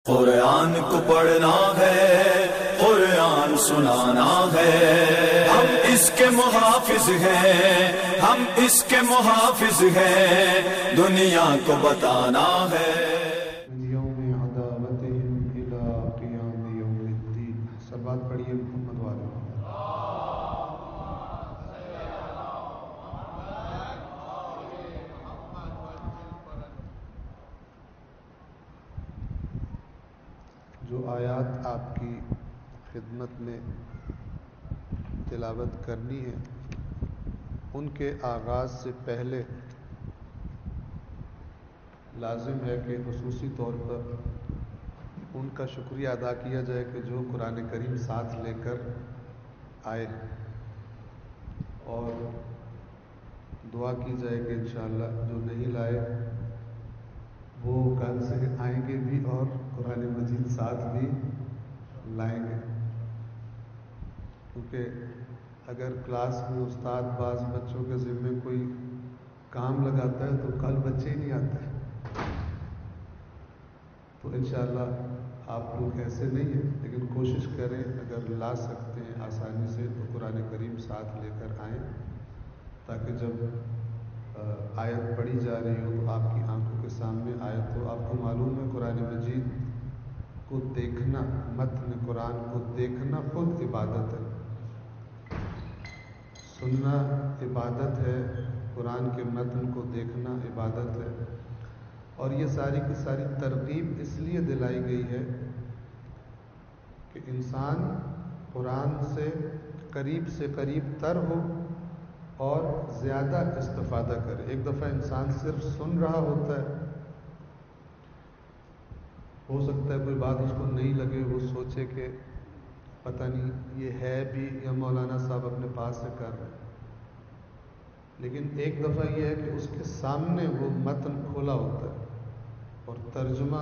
قرآن کو پڑھنا ہے، قرآن سنانا ہے، ہم اس کے محافظ ہیں، ہم اس کے محافظ ہیں، دنیا کو بتانا ہے۔ من یوم عداوتہم الی قیام یوم الدین۔ سب بات پڑھیے محمد والے۔ جو آیات آپ کی خدمت میں تلاوت کرنی ہے، ان کے آغاز سے پہلے لازم ہے کہ خصوصی طور پر ان کا شکریہ ادا کیا جائے کہ جو قرآن کریم ساتھ لے کر آئے، اور دعا کی جائے کہ انشاءاللہ جو نہیں لائے وہ کل سے آئیں گے بھی اور قرآن مجید ساتھ بھی لائیں گے، کیونکہ اگر کلاس میں استاد بعض بچوں کے ذمے کوئی کام لگاتا ہے تو کل بچے ہی نہیں آتے، تو انشاءاللہ آپ لوگ ایسے نہیں ہیں، لیکن کوشش کریں اگر لا سکتے ہیں آسانی سے تو قرآن کریم ساتھ لے کر آئیں، تاکہ جب آیت پڑھی جا رہی ہو تو آپ کی آنکھوں کے سامنے آیت ہو۔ آپ کو معلوم ہے قرآن مجید کو دیکھنا، متن قرآن کو دیکھنا خود عبادت ہے، سننا عبادت ہے، قرآن کے متن کو دیکھنا عبادت ہے، اور یہ ساری کی ساری ترغیب اس لیے دلائی گئی ہے کہ انسان قرآن سے قریب تر ہو اور زیادہ استفادہ کرے۔ ایک دفعہ انسان صرف سن رہا ہوتا ہے، ہو سکتا ہے کوئی بات اس کو نہیں لگے، وہ سوچے کہ پتہ نہیں یہ ہے بھی یا مولانا صاحب اپنے پاس سے کر رہے ہیں، لیکن ایک دفعہ یہ ہے کہ اس کے سامنے وہ متن کھولا ہوتا ہے اور ترجمہ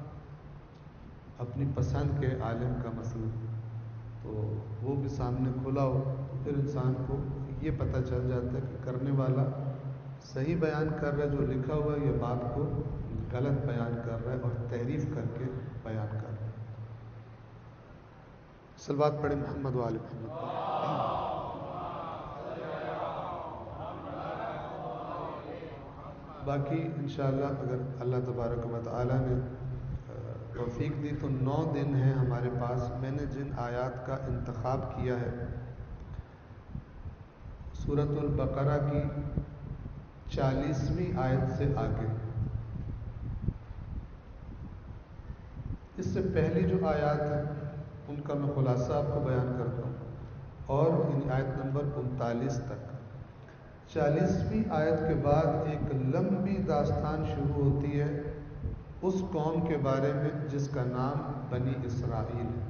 اپنی پسند کے عالم کا مثلا، تو وہ بھی سامنے کھولا ہو تو پھر انسان کو یہ پتہ چل جاتا ہے کہ کرنے والا صحیح بیان کر رہا ہے، جو لکھا ہوا ہے یہ بات کو غلط بیان کر رہا ہے اور تحریف کر کے بیان کر رہا ہے۔ صلوات پڑھیں محمد وآل محمد۔ باقی انشاءاللہ اگر اللہ تبارک و تعالی نے توفیق دی تو 9 دن ہیں ہمارے پاس۔ میں نے جن آیات کا انتخاب کیا ہے، سورۃ البقرہ کی 40ویں آیت سے آگے، اس سے پہلی جو آیات ہیں ان کا میں خلاصہ آپ کو بیان کرتا ہوں، اور آیت نمبر 39 تک۔ 40ویں آیت کے بعد ایک لمبی داستان شروع ہوتی ہے اس قوم کے بارے میں جس کا نام بنی اسرائیل ہے۔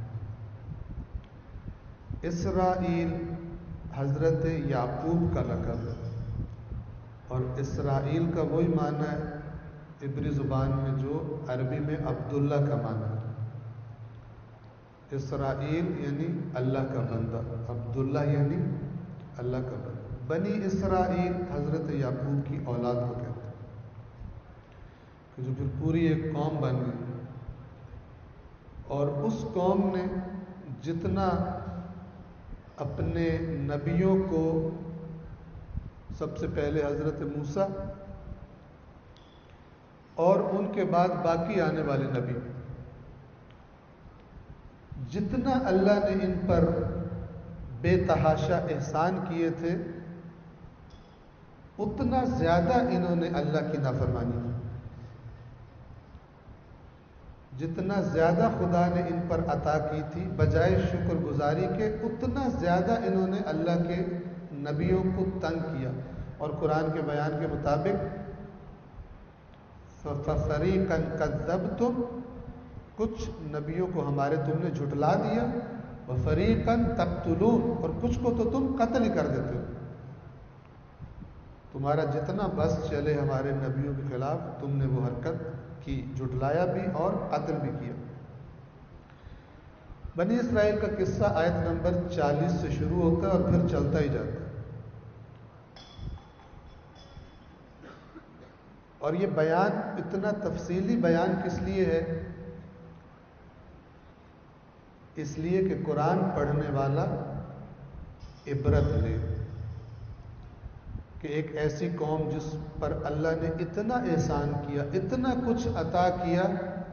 اسرائیل حضرت یعقوب کا لقب ہے، اور اسرائیل کا وہی معنی ہے عبری زبان میں جو عربی میں عبداللہ کا معنی ہے۔ اسرائیل یعنی اللہ کا بندہ، عبداللہ یعنی اللہ کا بندہ۔ بنی اسرائیل حضرت یعقوب کی اولاد کو کہتے ہیں، کہ جو پھر پوری ایک قوم بن گئی، اور اس قوم نے جتنا اپنے نبیوں کو، سب سے پہلے حضرت موسیٰ اور ان کے بعد باقی آنے والے نبی، جتنا اللہ نے ان پر بے تحاشا احسان کیے تھے، اتنا زیادہ انہوں نے اللہ کی نافرمانی کی۔ جتنا زیادہ خدا نے ان پر عطا کی تھی بجائے شکر گزاری کے، اتنا زیادہ انہوں نے اللہ کے نبیوں کو تنگ کیا، اور قرآن کے بیان کے مطابق فَفَرِيقًا كَذَّبْتُمْ، کچھ نبیوں کو ہمارے تم نے جھٹلا دیا، وَفَرِيقًا تَقْتُلُونَ، اور کچھ کو تو تم قتل ہی کر دیتے ہو۔ تمہارا جتنا بس چلے ہمارے نبیوں کے خلاف تم نے وہ حرکت کی، جھٹلایا بھی اور قتل بھی کیا۔ بنی اسرائیل کا قصہ آیت نمبر 40 سے شروع ہوتا ہے اور پھر چلتا ہی جاتا ہے، اور یہ بیان اتنا تفصیلی بیان کس لیے ہے اس لیے کہ قرآن پڑھنے والا عبرت لے کہ ایک ایسی قوم جس پر اللہ نے اتنا احسان کیا، اتنا کچھ عطا کیا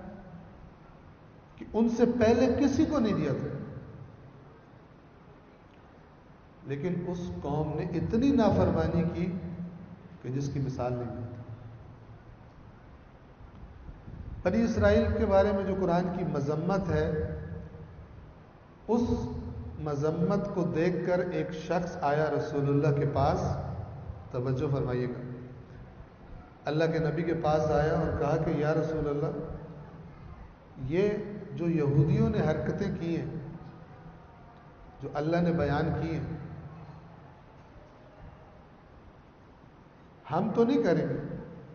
کہ ان سے پہلے کسی کو نہیں دیا تھا، لیکن اس قوم نے اتنی نافرمانی کی کہ جس کی مثال نہیں ملتی۔ بنی اسرائیل کے بارے میں جو قرآن کی مذمت ہے، اس مذمت کو دیکھ کر ایک شخص آیا رسول اللہ کے پاس، توجہ فرمائیے گا، اللہ کے نبی کے پاس آیا اور کہا کہ یا رسول اللہ، یہ جو یہودیوں نے حرکتیں کی ہیں، جو اللہ نے بیان کی ہیں، ہم تو نہیں کریں گے۔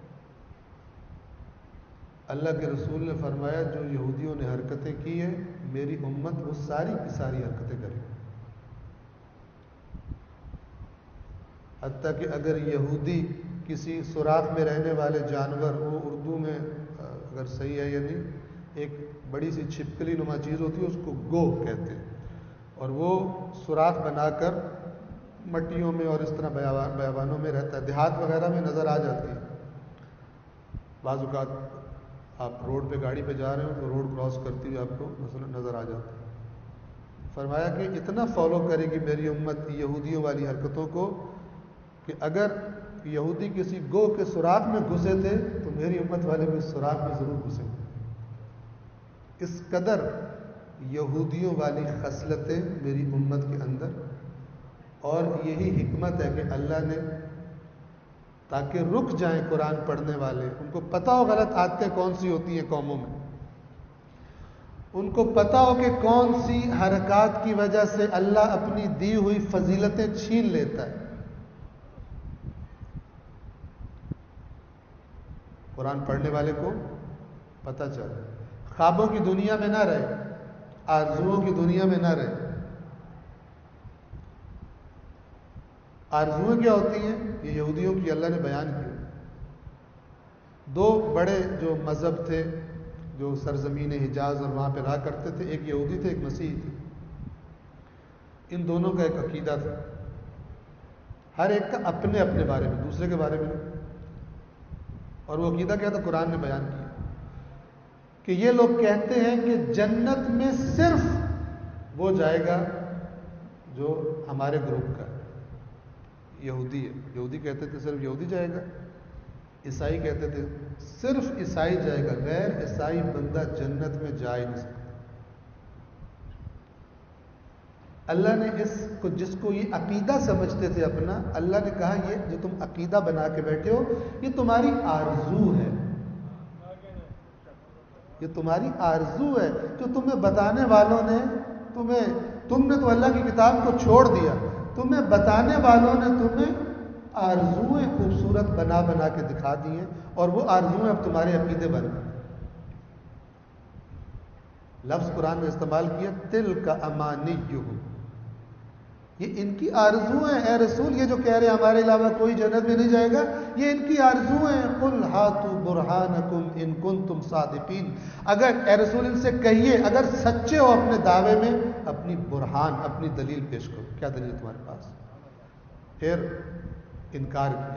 اللہ کے رسول نے فرمایا جو یہودیوں نے حرکتیں کی ہیں، میری امت وہ ساری کی ساری حرکتیں کرے گی، حتیٰ کہ اگر یہودی کسی سوراخ میں رہنے والے جانور، وہ اردو میں اگر صحیح ہے یا نہیں، ایک بڑی سی چھپکلی نما چیز ہوتی ہے، اس کو گو کہتے ہیں، اور وہ سوراخ بنا کر مٹیوں میں اور اس طرح بیابانوں میں رہتا ہے، دیہات وغیرہ میں نظر آ جاتی ہے۔ بعض اوقات آپ روڈ پہ گاڑی پہ جا رہے ہو تو روڈ کراس کرتی ہوئی آپ کو مثلا نظر آ جاتی ہے۔ فرمایا کہ اتنا فالو کرے گی میری امت یہودیوں والی حرکتوں کو کہ اگر یہودی کسی گو کے سوراخ میں گھسے تھے تو میری امت والے بھی اس سوراخ میں ضرور گھسیں گے۔ اس قدر یہودیوں والی خصلتیں میری امت کے اندر، اور یہی حکمت ہے کہ اللہ نے، تاکہ رک جائیں قرآن پڑھنے والے، ان کو پتہ ہو غلط عادتیں کون سی ہوتی ہیں قوموں میں، ان کو پتہ ہو کہ کون سی حرکات کی وجہ سے اللہ اپنی دی ہوئی فضیلتیں چھین لیتا ہے۔ قرآن پڑھنے والے کو پتہ چلے، خوابوں کی دنیا میں نہ رہے، آرزوؤں کی دنیا میں نہ رہے۔ آرزویں کیا ہوتی ہیں؟ یہ یہودیوں کی اللہ نے بیان کی۔ دو بڑے جو مذہب تھے جو سرزمین حجاز اور وہاں پہ رہا کرتے تھے، ایک یہودی تھے، ایک مسیحی تھے۔ ان دونوں کا ایک عقیدہ تھا، ہر ایک کا اپنے اپنے بارے میں، دوسرے کے بارے میں نہیں۔ اور وہ عقیدہ کیا تھا؟ قرآن نے بیان کیا کہ یہ لوگ کہتے ہیں کہ جنت میں صرف وہ جائے گا جو ہمارے گروپ کا ہے، یہودی ہے۔ یہودی کہتے تھے صرف یہودی جائے گا، عیسائی کہتے تھے صرف عیسائی جائے گا، غیر عیسائی بندہ جنت میں جا ہی نہیں سکتا۔ اللہ نے اس کو، جس کو یہ عقیدہ سمجھتے تھے اپنا، اللہ نے کہا یہ جو تم عقیدہ بنا کے بیٹھے ہو، یہ تمہاری آرزو ہے، یہ تمہاری آرزو ہے جو تمہیں بتانے والوں نے تم نے تو اللہ کی کتاب کو چھوڑ دیا، تمہیں بتانے والوں نے تمہیں آرزویں خوبصورت بنا بنا کے دکھا دی ہیں، اور وہ آرزویں اب تمہارے عقیدے بن گئے۔ لفظ قرآن نے استعمال کیا تلک امانیہم، یہ ان کی آرزویں ہیں۔ اے رسول، یہ جو کہہ رہے ہیں ہمارے علاوہ کوئی جنت میں نہیں جائے گا، یہ ان کی آرزویں ہیں۔ قل ہاتوا برہانکم ان کنتم صادقین، اگر اے رسول ان سے کہیے اگر سچے ہو اپنے دعوے میں، اپنی برہان، اپنی دلیل پیش کرو، کیا دلیل ہے تمہارے پاس؟ پھر انکار کیا۔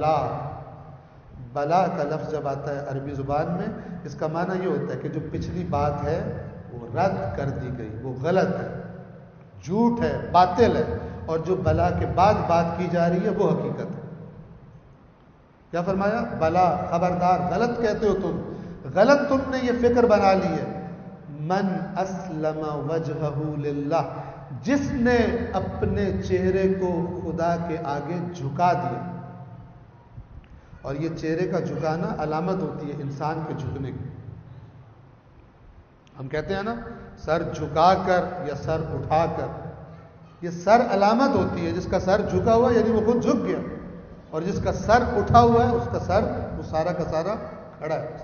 بلا کا لفظ جب آتا ہے عربی زبان میں، اس کا معنی یہ ہوتا ہے کہ جو پچھلی بات ہے وہ رد کر دی گئی، وہ غلط ہے، جھوٹ ہے، باطل ہے، اور جو بلا کے بعد بات کی جا رہی ہے وہ حقیقت ہے۔ کیا فرمایا؟ بلا، خبردار، غلط کہتے ہو تم، غلط تم نے یہ فکر بنا لی ہے۔ من اسلم وجہہ للہ، جس نے اپنے چہرے کو خدا کے آگے جھکا دیا، اور یہ چہرے کا جھکانا علامت ہوتی ہے انسان کے جھکنے کی۔ ہم کہتے ہیں نا سر جھکا کر یا سر اٹھا کر، یہ سر علامت ہوتی ہے، جس کا سر جھکا ہوا یعنی وہ خود جھک گیا، اور جس کا سر اٹھا ہوا ہے اس کا سر وہ سارا کا سارا کھڑا ہے،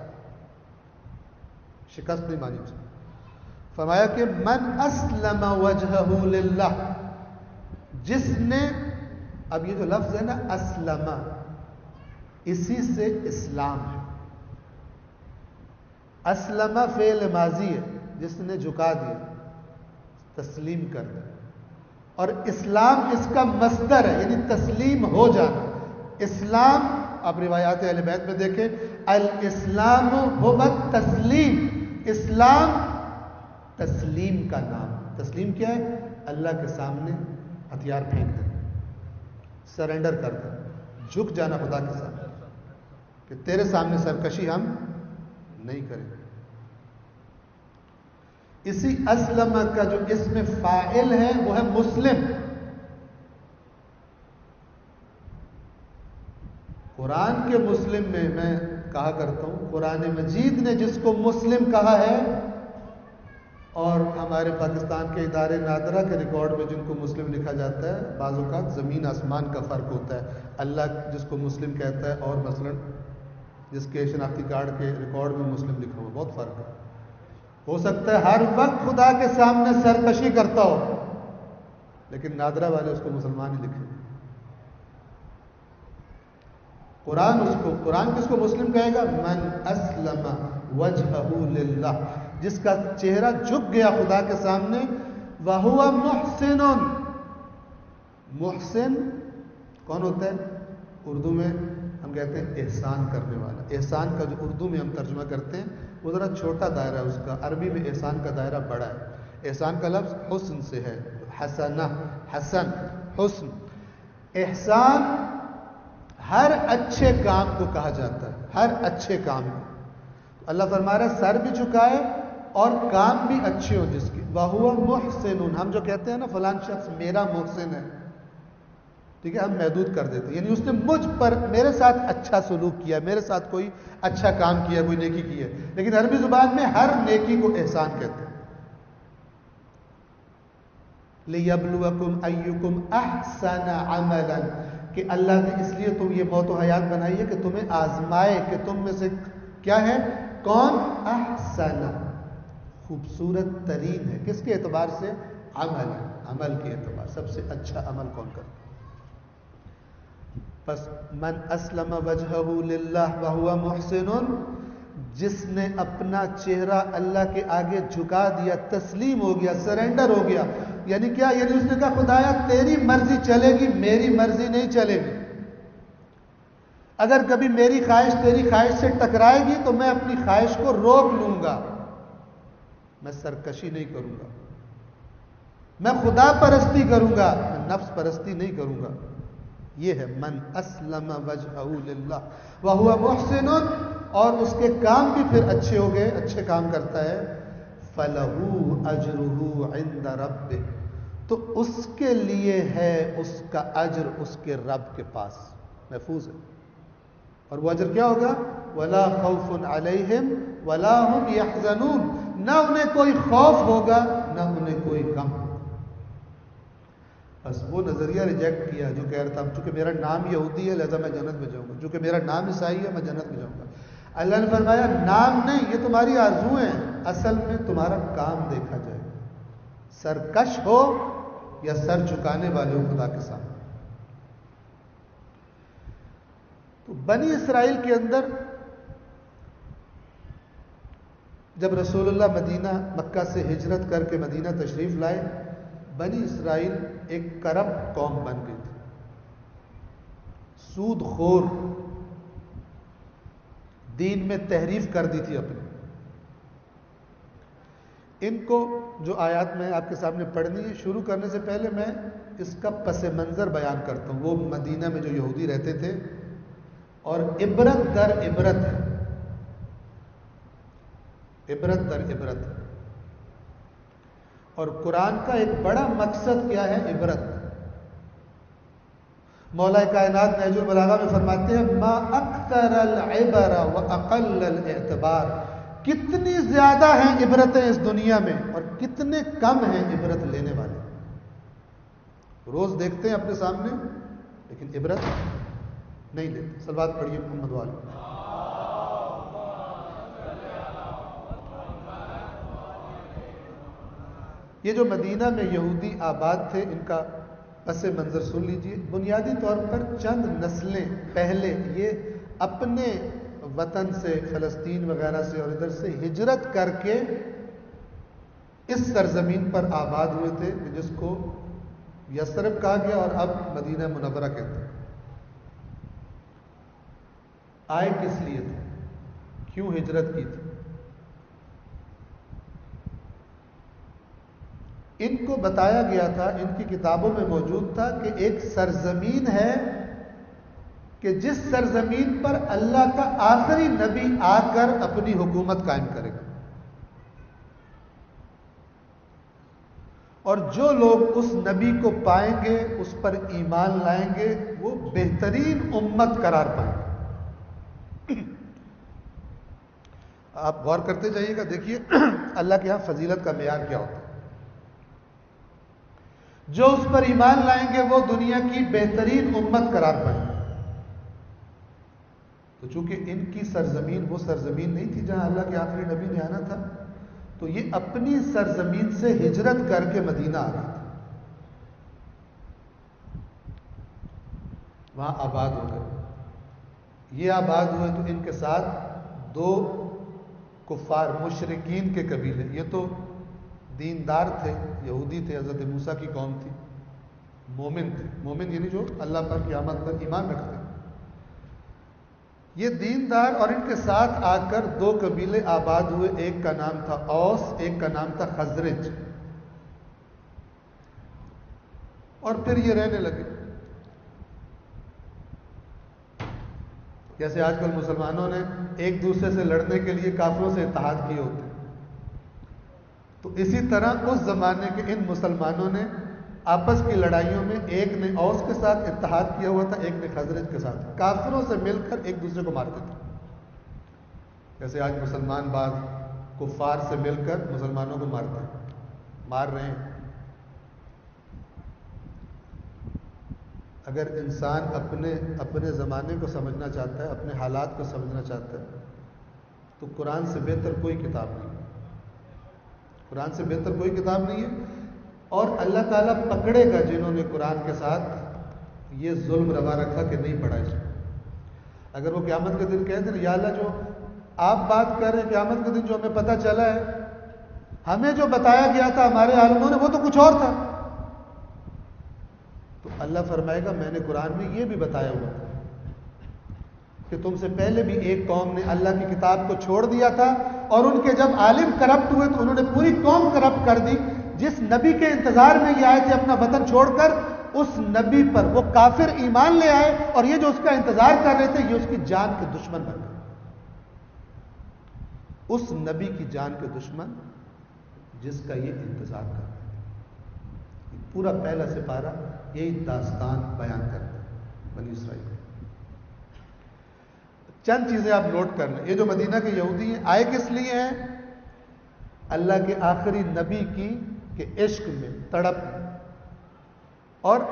شکست نہیں مانی اس نے۔ فرمایا کہ من اسلم وجہہ للہ، جس نے، اب یہ جو لفظ ہے نا اسلم، اسی سے اسلام ہے۔ اسلم فعل ماضی ہے، جس نے جھکا دیا، تسلیم کر دیں. اور اسلام اس کا مصدر ہے، یعنی تسلیم ہو جانا. اسلام آپ روایات اہل بیت میں دیکھیں، الاسلام هو التسلیم. اسلام تسلیم کا نام. تسلیم کیا ہے؟ اللہ کے سامنے ہتھیار پھینک دیں، سرنڈر کر دیں، جھک جانا خدا کے سامنے کہ تیرے سامنے سرکشی ہم نہیں کریں گے. اسی اسلم کا جو اسم فاعل ہے وہ ہے مسلم. قرآن کے مسلم میں کہا کرتا ہوں، قرآن مجید نے جس کو مسلم کہا ہے، اور ہمارے پاکستان کے ادارے نادرہ کے ریکارڈ میں جن کو مسلم لکھا جاتا ہے، بعض اوقات زمین آسمان کا فرق ہوتا ہے. اللہ جس کو مسلم کہتا ہے اور مثلا جس کے شناختی کارڈ کے ریکارڈ میں مسلم لکھا ہوا، بہت فرق ہے. ہو سکتا ہے ہر وقت خدا کے سامنے سرکشی کرتا ہو، لیکن نادرہ والے اس کو مسلمان ہی لکھے. قرآن کس کو مسلم کہے گا؟ من اسلم وجہہ للہ، جس کا چہرہ جھک گیا خدا کے سامنے. وہو محسن. محسن کون ہوتا ہے؟ اردو میں ہم کہتے ہیں احسان کرنے والا. احسان کا جو اردو میں ہم ترجمہ کرتے ہیں وہ ذرا چھوٹا دائرہ ہے اس کا، عربی میں احسان کا دائرہ بڑا ہے. احسان کا لفظ حسن سے ہے، حسنہ، حسن، حسن. احسان ہر اچھے کام کو کہا جاتا ہے، ہر اچھے کام کو. اللہ فرما رہا ہے سر بھی جھکائے اور کام بھی اچھے ہو جس کی. وَهُوَ مُحْسِنٌ. ہم جو کہتے ہیں نا فلان شخص میرا محسن ہے، ٹھیک ہے، ہم محدود کر دیتے ہیں، یعنی اس نے مجھ پر، میرے ساتھ اچھا سلوک کیا، میرے ساتھ کوئی اچھا کام کیا، کوئی نیکی کی ہے. لیکن عربی زبان میں ہر نیکی کو احسان کہتے ہیں. لِيَبْلُوَكُمْ أَيُّكُمْ أَحْسَنَ عَمَلًا، کہ اللہ نے اس لیے تم یہ موت و حیات بنائی ہے کہ تمہیں آزمائے کہ تم میں سے کیا ہے، کون احسن، خوبصورت ترین ہے. کس کے اعتبار سے؟ عمل، عمل کے اعتبار سب سے اچھا عمل کون کرتا. پس من اسلم وجہہ للہ وہو محسن، جس نے اپنا چہرہ اللہ کے آگے جھکا دیا، تسلیم ہو گیا، سرنڈر ہو گیا. یعنی کیا؟ یعنی اس نے کہا خدایا تیری مرضی چلے گی، میری مرضی نہیں چلے گی. اگر کبھی میری خواہش تیری خواہش سے ٹکرائے گی تو میں اپنی خواہش کو روک لوں گا، میں سرکشی نہیں کروں گا، میں خدا پرستی کروں گا، میں نفس پرستی نہیں کروں گا. یہ ہے من اسلم وجہہ للہ وہو محسن. اور اس کے کام بھی پھر اچھے ہو گئے، اچھے کام کرتا ہے. فَلَهُ أَجْرُهُ عِنْدَ رَبِّهِ، تو اس کے لیے ہے اس کا اجر اس کے رب کے پاس محفوظ ہے. اور وہ اجر کیا ہوگا؟ وَلَا خَوْفٌ عَلَيْهِمْ وَلَا هُمْ يَحْزَنُونَ، نہ انہیں کوئی خوف ہوگا نہ انہیں کوئی غم ہوگا. بس وہ نظریہ ریجیکٹ کیا جو کہہ رہا تھا چونکہ میرا نام یہودی ہے لہذا میں جنت میں جاؤں گا، چونکہ میرا نام عیسائی ہے میں جنت میں جاؤں گا. اللہ نے فرمایا نام نہیں، یہ تمہاری آرزویں ہیں، اصل میں تمہارا کام دیکھا جائے گا. سرکش ہو یا سر جھکانے والے ہو خدا کے سامنے. تو بنی اسرائیل کے اندر جب رسول اللہ مدینہ مکہ سے ہجرت کر کے مدینہ تشریف لائے، بنی اسرائیل ایک کرپٹ قوم بن گئی تھی، سود خور، دین میں تحریف کر دی تھی اپنی. ان کو جو آیات میں آپ کے سامنے پڑھنی ہے، شروع کرنے سے پہلے میں اس کا پس منظر بیان کرتا ہوں. وہ مدینہ میں جو یہودی رہتے تھے، اور عبرت در عبرت ہے، عبرت در عبرت. اور قرآن کا ایک بڑا مقصد کیا ہے؟ عبرت. مولا کائنات نہج البلاغہ میں فرماتے ہیں ما اکثر العبر واقل الاعتبار، کتنی زیادہ ہیں عبرتیں اس دنیا میں اور کتنے کم ہیں عبرت لینے والے. روز دیکھتے ہیں اپنے سامنے لیکن عبرت نہیں لیتے. صلوات پڑھیے محمد والے. یہ جو مدینہ میں یہودی آباد تھے ان کا پس منظر سن لیجئے. بنیادی طور پر چند نسلیں پہلے یہ اپنے وطن سے، فلسطین وغیرہ سے اور ادھر سے ہجرت کر کے اس سرزمین پر آباد ہوئے تھے جس کو یثرب کہا گیا اور اب مدینہ منورہ کہتے ہیں۔ آئے کس لیے تھے؟ کیوں ہجرت کی تھی؟ ان کو بتایا گیا تھا، ان کی کتابوں میں موجود تھا کہ ایک سرزمین ہے کہ جس سرزمین پر اللہ کا آخری نبی آ کر اپنی حکومت قائم کرے گا، اور جو لوگ اس نبی کو پائیں گے، اس پر ایمان لائیں گے، وہ بہترین امت قرار پائیں گے۔ آپ غور کرتے جائیے گا، دیکھیے اللہ کے ہاں فضیلت کا معیار کیا ہوتا ہے۔ جو اس پر ایمان لائیں گے وہ دنیا کی بہترین امت قرار پائیں گے۔ تو چونکہ ان کی سرزمین وہ سرزمین نہیں تھی جہاں اللہ کے آخری نبی نے آنا تھا، تو یہ اپنی سرزمین سے ہجرت کر کے مدینہ آ گئے تھے، وہاں آباد ہو گئے۔ یہ آباد ہوئے تو ان کے ساتھ دو کفار مشرکین کے قبیلے، یہ تو دیندار تھے، یہودی تھے، حضرت موسیٰ کی قوم تھی، مومن تھے۔ مومن یعنی جو اللہ پر قیامت پر ایمان رکھتے ہیں۔ یہ دیندار اور ان کے ساتھ آ کر دو قبیلے آباد ہوئے، ایک کا نام تھا اوس، ایک کا نام تھا خزرج، اور پھر یہ رہنے لگے۔ جیسے آج کل مسلمانوں نے ایک دوسرے سے لڑنے کے لیے کافروں سے اتحاد کیے ہوتے ہیں، تو اسی طرح اس زمانے کے ان مسلمانوں نے آپس کی لڑائیوں میں ایک نے اوس کے ساتھ اتحاد کیا ہوا تھا، ایک نے خزرج کے ساتھ، کافروں سے مل کر ایک دوسرے کو مارتے تھے۔ جیسے آج مسلمان بعض کفار سے مل کر مسلمانوں کو مارتے ہیں، مار رہے ہیں۔ اگر انسان اپنے زمانے کو سمجھنا چاہتا ہے، اپنے حالات کو سمجھنا چاہتا ہے، تو قرآن سے بہتر کوئی کتاب نہیں ہے، قرآن سے بہتر کوئی کتاب نہیں ہے۔ اور اللہ تعالیٰ پکڑے گا جنہوں نے قرآن کے ساتھ یہ ظلم روا رکھا کہ نہیں پڑھا اس کو۔ اگر وہ قیامت کے دن کہتے ہیں یا اللہ جو آپ بات کر رہے ہیں قیامت کے دن جو ہمیں پتہ چلا ہے، ہمیں جو بتایا گیا تھا ہمارے عالموں نے وہ تو کچھ اور تھا، تو اللہ فرمائے گا میں نے قرآن میں یہ بھی بتایا ہوا تھا کہ تم سے پہلے بھی ایک قوم نے اللہ کی کتاب کو چھوڑ دیا تھا، اور ان کے جب عالم کرپٹ ہوئے تو انہوں نے پوری قوم کرپٹ کر دی۔ جس نبی کے انتظار میں یہ آئے تھے اپنا وطن چھوڑ کر، اس نبی پر وہ کافر ایمان لے آئے، اور یہ جو اس کا انتظار کر رہے تھے یہ اس کی جان کے دشمن بن گئے۔ اس نبی کی جان کے دشمن جس کا یہ انتظار کر رہے تھے۔ پورا پہلا سپارہ یہی داستان بیان کرتا ہے بنی اسرائیل۔ چند چیزیں آپ نوٹ کر لیں۔ یہ جو مدینہ کے یہودی ہیں آئے کس لیے ہیں؟ اللہ کے آخری نبی کی کے عشق میں، تڑپ میں۔ اور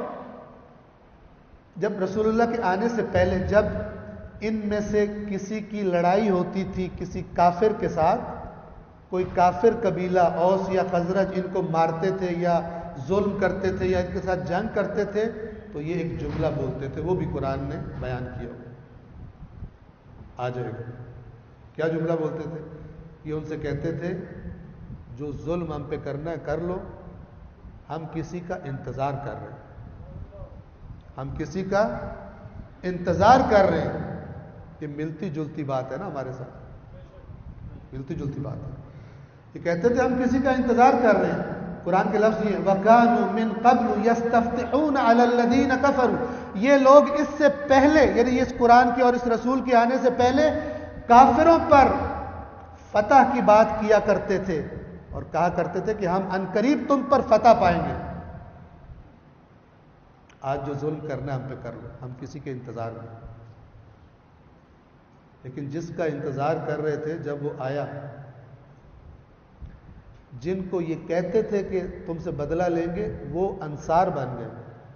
جب رسول اللہ کے آنے سے پہلے جب ان میں سے کسی کی لڑائی ہوتی تھی کسی کافر کے ساتھ، کوئی کافر قبیلہ اوس یا خزرج ان کو مارتے تھے یا ظلم کرتے تھے یا ان کے ساتھ جنگ کرتے تھے، تو یہ ایک جملہ بولتے تھے، وہ بھی قرآن نے بیان کیا آ جائے گا۔ کیا جملہ بولتے تھے؟ یہ ان سے کہتے تھے جو ظلم ہم پہ کرنا ہے کر لو، ہم کسی کا انتظار کر رہے ہیں، ہم کسی کا انتظار کر رہے ہیں۔ یہ ملتی جلتی بات ہے نا ہمارے ساتھ، ملتی جلتی بات ہے۔ یہ کہتے تھے ہم کسی کا انتظار کر رہے ہیں۔ قرآن کے لفظ یہ وَكَانُوا مِن قَبْلُ يَسْتَفْتِحُونَ عَلَى الَّذِينَ كَفَرُوا، یہ لوگ اس سے پہلے یعنی اس قرآن کے اور اس رسول کے آنے سے پہلے کافروں پر فتح کی بات کیا کرتے تھے اور کہا کرتے تھے کہ ہم عنقریب تم پر فتح پائیں گے۔ آج جو ظلم کرنا ہم پہ کر لو، ہم کسی کے انتظار میں۔ لیکن جس کا انتظار کر رہے تھے جب وہ آیا، جن کو یہ کہتے تھے کہ تم سے بدلہ لیں گے، وہ انصار بن گئے۔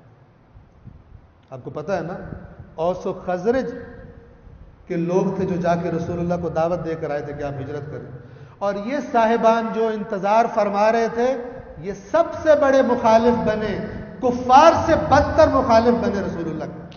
آپ کو پتہ ہے نا، اوس و خزرج کے لوگ تھے جو جا کے رسول اللہ کو دعوت دے کر آئے تھے کہ آپ ہجرت کریں، اور یہ صاحبان جو انتظار فرما رہے تھے یہ سب سے بڑے مخالف بنے، کفار سے بدتر مخالف بنے رسول اللہ کے۔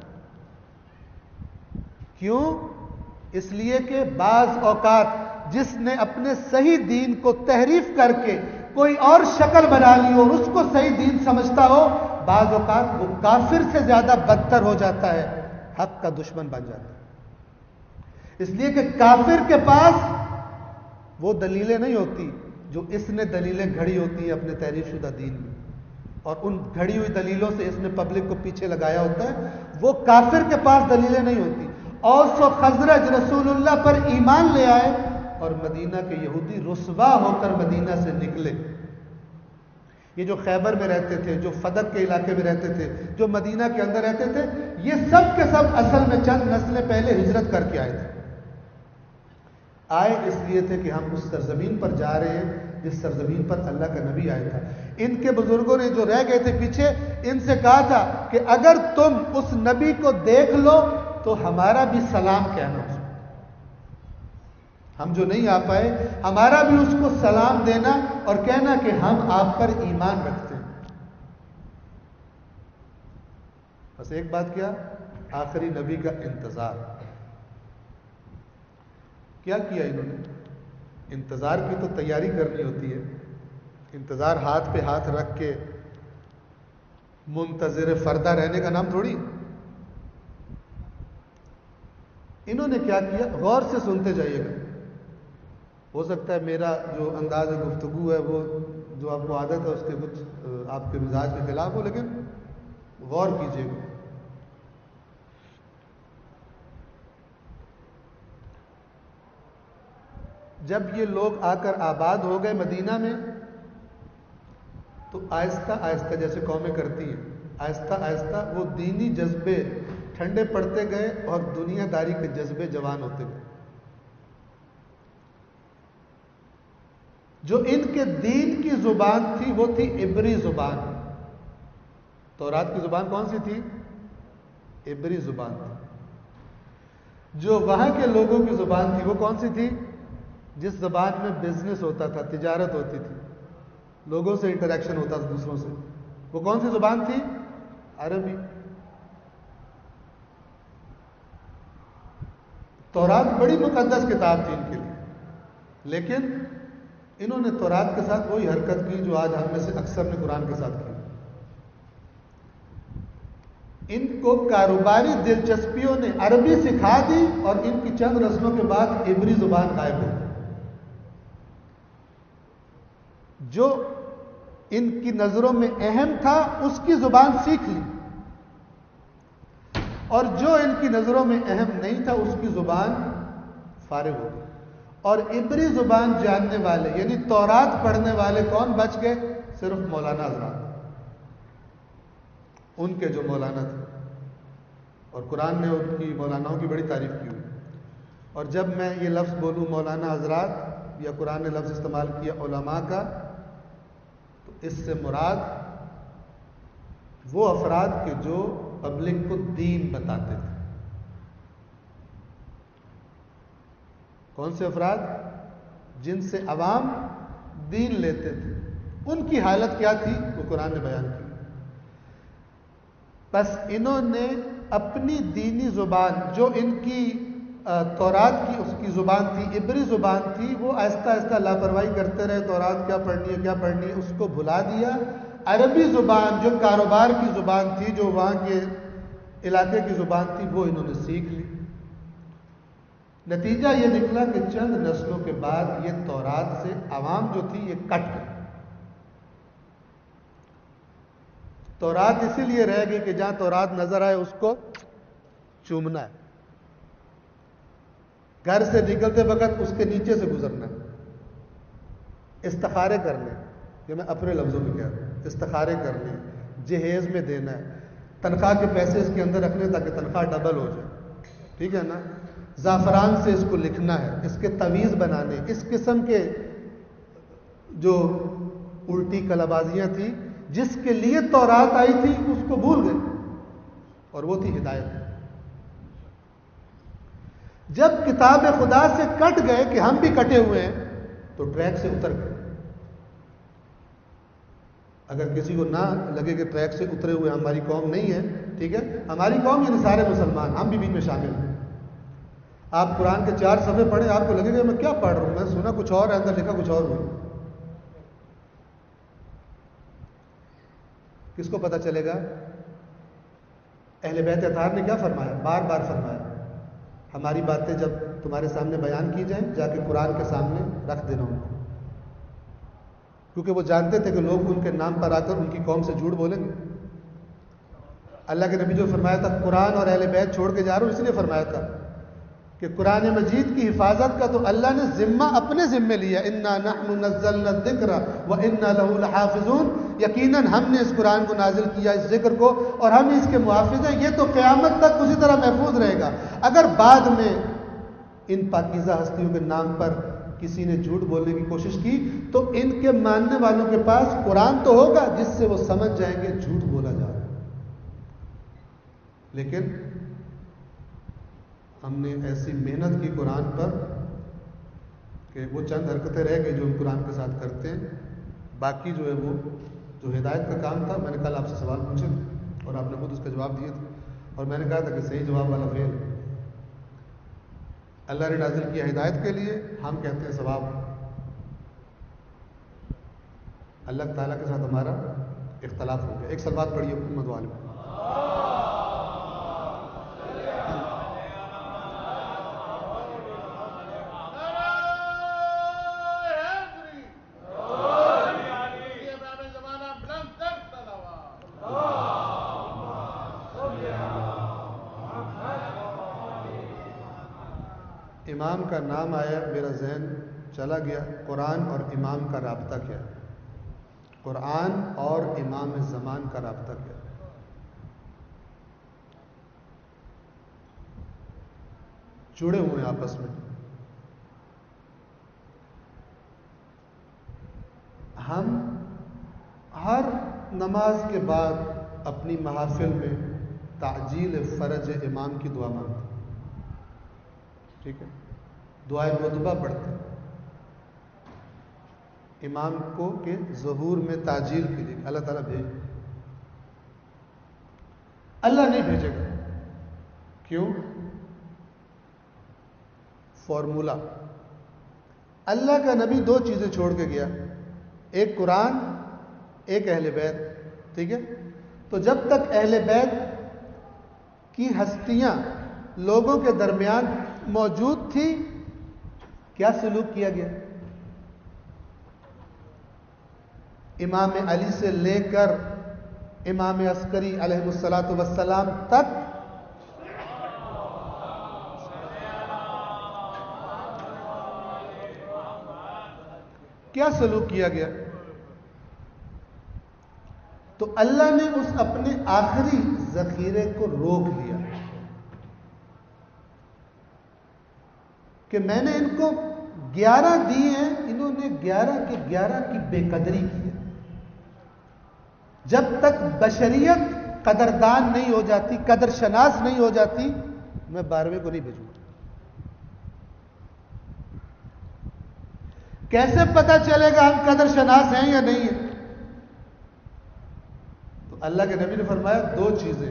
کیوں؟ اس لیے کہ بعض اوقات جس نے اپنے صحیح دین کو تحریف کر کے کوئی اور شکل بنا لی اور اس کو صحیح دین سمجھتا ہو، بعض اوقات وہ کافر سے زیادہ بدتر ہو جاتا ہے، حق کا دشمن بن جاتا ہے۔ اس لیے کہ کافر کے پاس وہ دلیلیں نہیں ہوتی جو اس نے دلیلیں گھڑی ہوتی ہیں اپنے تحریف شدہ دین میں، اور ان گھڑی ہوئی دلیلوں سے اس نے پبلک کو پیچھے لگایا ہوتا ہے۔ وہ کافر کے پاس دلیلیں نہیں ہوتی۔ اوس و خزرج رسول اللہ پر ایمان لے آئے اور مدینہ کے یہودی رسوا ہو کر مدینہ سے نکلے۔ یہ جو خیبر میں رہتے تھے، جو فدق کے علاقے میں رہتے تھے، جو مدینہ کے اندر رہتے تھے، یہ سب کے سب اصل میں چند نسلیں پہلے ہجرت کر کے آئے تھے۔ آئے اس لیے تھے کہ ہم اس سرزمین پر جا رہے ہیں جس سرزمین پر اللہ کا نبی آیا تھا۔ ان کے بزرگوں نے جو رہ گئے تھے پیچھے، ان سے کہا تھا کہ اگر تم اس نبی کو دیکھ لو تو ہمارا بھی سلام کہنا، ہم جو نہیں آ پائے ہمارا بھی اس کو سلام دینا اور کہنا کہ ہم آپ پر ایمان رکھتے ہیں۔ بس ایک بات کیا، آخری نبی کا انتظار۔ کیا کیا انہوں نے؟ انتظار کی تو تیاری کرنی ہوتی ہے، انتظار ہاتھ پہ ہاتھ رکھ کے منتظر فردہ رہنے کا نام تھوڑی۔ انہوں نے کیا کیا، غور سے سنتے جائیے گا، ہو سکتا ہے میرا جو انداز گفتگو ہے وہ جو آپ کو عادت ہے اس کے کچھ آپ کے مزاج کے خلاف ہو، لیکن غور کیجیے گا۔ جب یہ لوگ آ کر آباد ہو گئے مدینہ میں تو آہستہ آہستہ جیسے قومیں کرتی ہیں، آہستہ آہستہ وہ دینی جذبے ٹھنڈے پڑتے گئے اور دنیا داری کے جذبے جوان ہوتے گئے۔ جو ان کے دین کی زبان تھی وہ تھی عبری زبان۔ تورات کی زبان کون سی تھی؟ عبری زبان تھی۔ جو وہاں کے لوگوں کی زبان تھی وہ کون سی تھی؟ جس زبان میں بزنس ہوتا تھا، تجارت ہوتی تھی، لوگوں سے انٹریکشن ہوتا تھا دوسروں سے، وہ کون سی زبان تھی؟ عربی۔ تورات بڑی مقدس کتاب تھی ان کے لیے، لیکن انہوں نے تورات کے ساتھ وہی حرکت کی جو آج ہم میں سے اکثر نے قرآن کے ساتھ کی۔ ان کو کاروباری دلچسپیوں نے عربی سکھا دی اور ان کی چند نسلوں کے بعد عبری زبان غائب ہو گئی۔ جو ان کی نظروں میں اہم تھا اس کی زبان سیکھ لی، اور جو ان کی نظروں میں اہم نہیں تھا اس کی زبان فارغ ہو گئی۔ اور عبری زبان جاننے والے یعنی تورات پڑھنے والے کون بچ گئے؟ صرف مولانا حضرات، ان کے جو مولانا تھے، اور قرآن نے ان کی مولاناؤں کی بڑی تعریف کی ہوئی۔ اور جب میں یہ لفظ بولوں مولانا حضرات یا قرآن نے لفظ استعمال کیا علماء کا، تو اس سے مراد وہ افراد کے جو پبلک کو دین بتاتے تھے۔ کون سے افراد؟ جن سے عوام دین لیتے تھے، ان کی حالت کیا تھی وہ قرآن نے بیان کی۔ بس انہوں نے اپنی دینی زبان جو ان کی تورات کی اس کی زبان تھی، عبری زبان تھی، وہ آہستہ آہستہ لاپرواہی کرتے رہے، تورات کیا پڑھنی ہے اس کو بھلا دیا۔ عربی زبان جو کاروبار کی زبان تھی، جو وہاں کے علاقے کی زبان تھی، وہ انہوں نے سیکھ لی۔ نتیجہ یہ نکلا کہ چند نسلوں کے بعد یہ تورات سے عوام جو تھی یہ کٹ گئی۔ تورات اسی لیے رہ گئی کہ جہاں تورات نظر آئے اس کو چومنا ہے، گھر سے نکلتے وقت اس کے نیچے سے گزرنا ہے، استخارے کرنے، یہ میں اپنے لفظوں میں کہہ رہا ہوں، استخارے کرنے، جہیز میں دینا ہے، تنخواہ کے پیسے اس کے اندر رکھنے تاکہ تنخواہ ڈبل ہو جائے، ٹھیک ہے نا، زعفران سے اس کو لکھنا ہے، اس کے تعویذ بنانے، اس قسم کے جو الٹی کلابازیاں تھیں جس کے لیے تورات آئی تھی اس کو بھول گئے، اور وہ تھی ہدایت۔ جب کتاب خدا سے کٹ گئے کہ ہم بھی کٹے ہوئے ہیں تو ٹریک سے اتر گئے۔ اگر کسی کو نہ لگے کہ ٹریک سے اترے ہوئے ہماری قوم نہیں ہے، ٹھیک ہے، ہماری قوم یعنی سارے مسلمان، ہم بھی بیچ میں شامل ہیں۔ آپ قرآن کے 4 صفحے پڑھیں، آپ کو لگے گا میں کیا پڑھ رہا ہوں، میں سنا کچھ اور ہے، اندر لکھا کچھ اور ہوا۔ کس کو پتہ چلے گا؟ اہل بیت اطہار نے کیا فرمایا؟ بار بار فرمایا ہماری باتیں جب تمہارے سامنے بیان کی جائیں جا کے قرآن کے سامنے رکھ دینا ان کو، کیونکہ وہ جانتے تھے کہ لوگ ان کے نام پر آ کر ان کی قوم سے جھوٹ بولیں گے۔ اللہ کے نبی جو فرمایا تھا قرآن اور اہل بیت چھوڑ کے جا رہا ہوں، اس نے فرمایا تھا کہ قرآن مجید کی حفاظت کا تو اللہ نے ذمہ اپنے ذمے لیا، انا نحن نزلنا الذکر وانا له لحافظون، یقیناً ہم نے اس قرآن کو نازل کیا، اس ذکر کو، اور ہم اس کے محافظ ہیں، یہ تو قیامت تک اسی طرح محفوظ رہے گا۔ اگر بعد میں ان پاکیزہ ہستیوں کے نام پر کسی نے جھوٹ بولنے کی کوشش کی تو ان کے ماننے والوں کے پاس قرآن تو ہوگا جس سے وہ سمجھ جائیں گے جھوٹ بولا جا رہا ہے۔ لیکن ہم نے ایسی محنت کی قرآن پر کہ وہ چند حرکتیں رہ گئی جو ہم قرآن کے ساتھ کرتے ہیں، باقی جو ہے وہ جو ہدایت کا کام تھا۔ میں نے کل آپ سے سوال پوچھے تھے اور آپ نے خود اس کا جواب دیے تھے، اور میں نے کہا تھا کہ صحیح جواب والا فعل اللہ نے نازل کیا ہدایت کے لیے، ہم کہتے ہیں ثواب۔ اللہ تعالیٰ کے ساتھ ہمارا اختلاف ہو گیا۔ ایک سلوات پڑھیے محمد والے میں۔ امام کا نام آیا، میرا ذہن چلا گیا قرآن اور امام کا رابطہ کیا ہے؟ قرآن اور امام زمان کا رابطہ کیا ہے؟ جڑے ہوئے ہیں آپس میں۔ ہم ہر نماز کے بعد اپنی محافل میں تعجیل فرج امام کی دعا مانگتے ہیں، ٹھیک ہے؟ دعائے رتبہ پڑھتے ہیں امام کو کہ ظہور میں تعجیل کے لیے اللہ تعالیٰ بھیج، اللہ نہیں بھیجے گا۔ کیوں؟ فارمولا، اللہ کا نبی دو چیزیں چھوڑ کے گیا، ایک قرآن، ایک اہل بیت، ٹھیک ہے؟ تو جب تک اہل بیت کی ہستیاں لوگوں کے درمیان موجود تھی، کیا سلوک کیا گیا؟ امام علی سے لے کر امام عسکری علیہ الصلوۃ والسلام تک کیا سلوک کیا گیا؟ تو اللہ نے اس اپنے آخری ذخیرے کو روک لیا کہ میں نے ان کو 11 دیے ہیں، انہوں نے 11 کے 11 کی بے قدری کی ہے۔ جب تک بشریت قدردان نہیں ہو جاتی، قدر شناس نہیں ہو جاتی، میں 12ویں کو نہیں بھیجوں گا۔ کیسے پتا چلے گا ہم قدر شناس ہیں یا نہیں ہیں؟ تو اللہ کے نبی نے فرمایا دو چیزیں،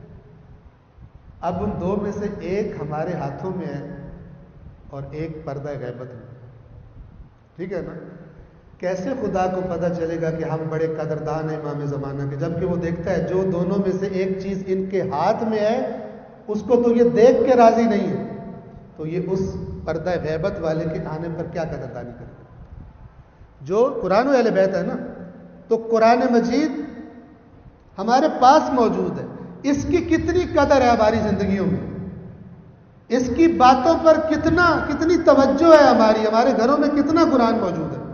اب ان دو میں سے ایک ہمارے ہاتھوں میں ہے اور ایک پردہ غیبت میں، ٹھیک ہے نا؟ کیسے خدا کو پتہ چلے گا کہ ہم بڑے قدردان ہیں امام زمانہ کے، جبکہ وہ دیکھتا ہے جو دونوں میں سے ایک چیز ان کے ہاتھ میں ہے اس کو تو یہ دیکھ کے راضی نہیں ہے، تو یہ اس پردہ غیبت والے کے آنے پر کیا قدردانی کرے گا؟ جو قرآن و اہل بیت ہے نا، تو قرآن مجید ہمارے پاس موجود ہے، اس کی کتنی قدر ہے ہماری زندگیوں میں، اس کی باتوں پر کتنی توجہ ہے ہماری، ہمارے گھروں میں کتنا قرآن موجود ہے۔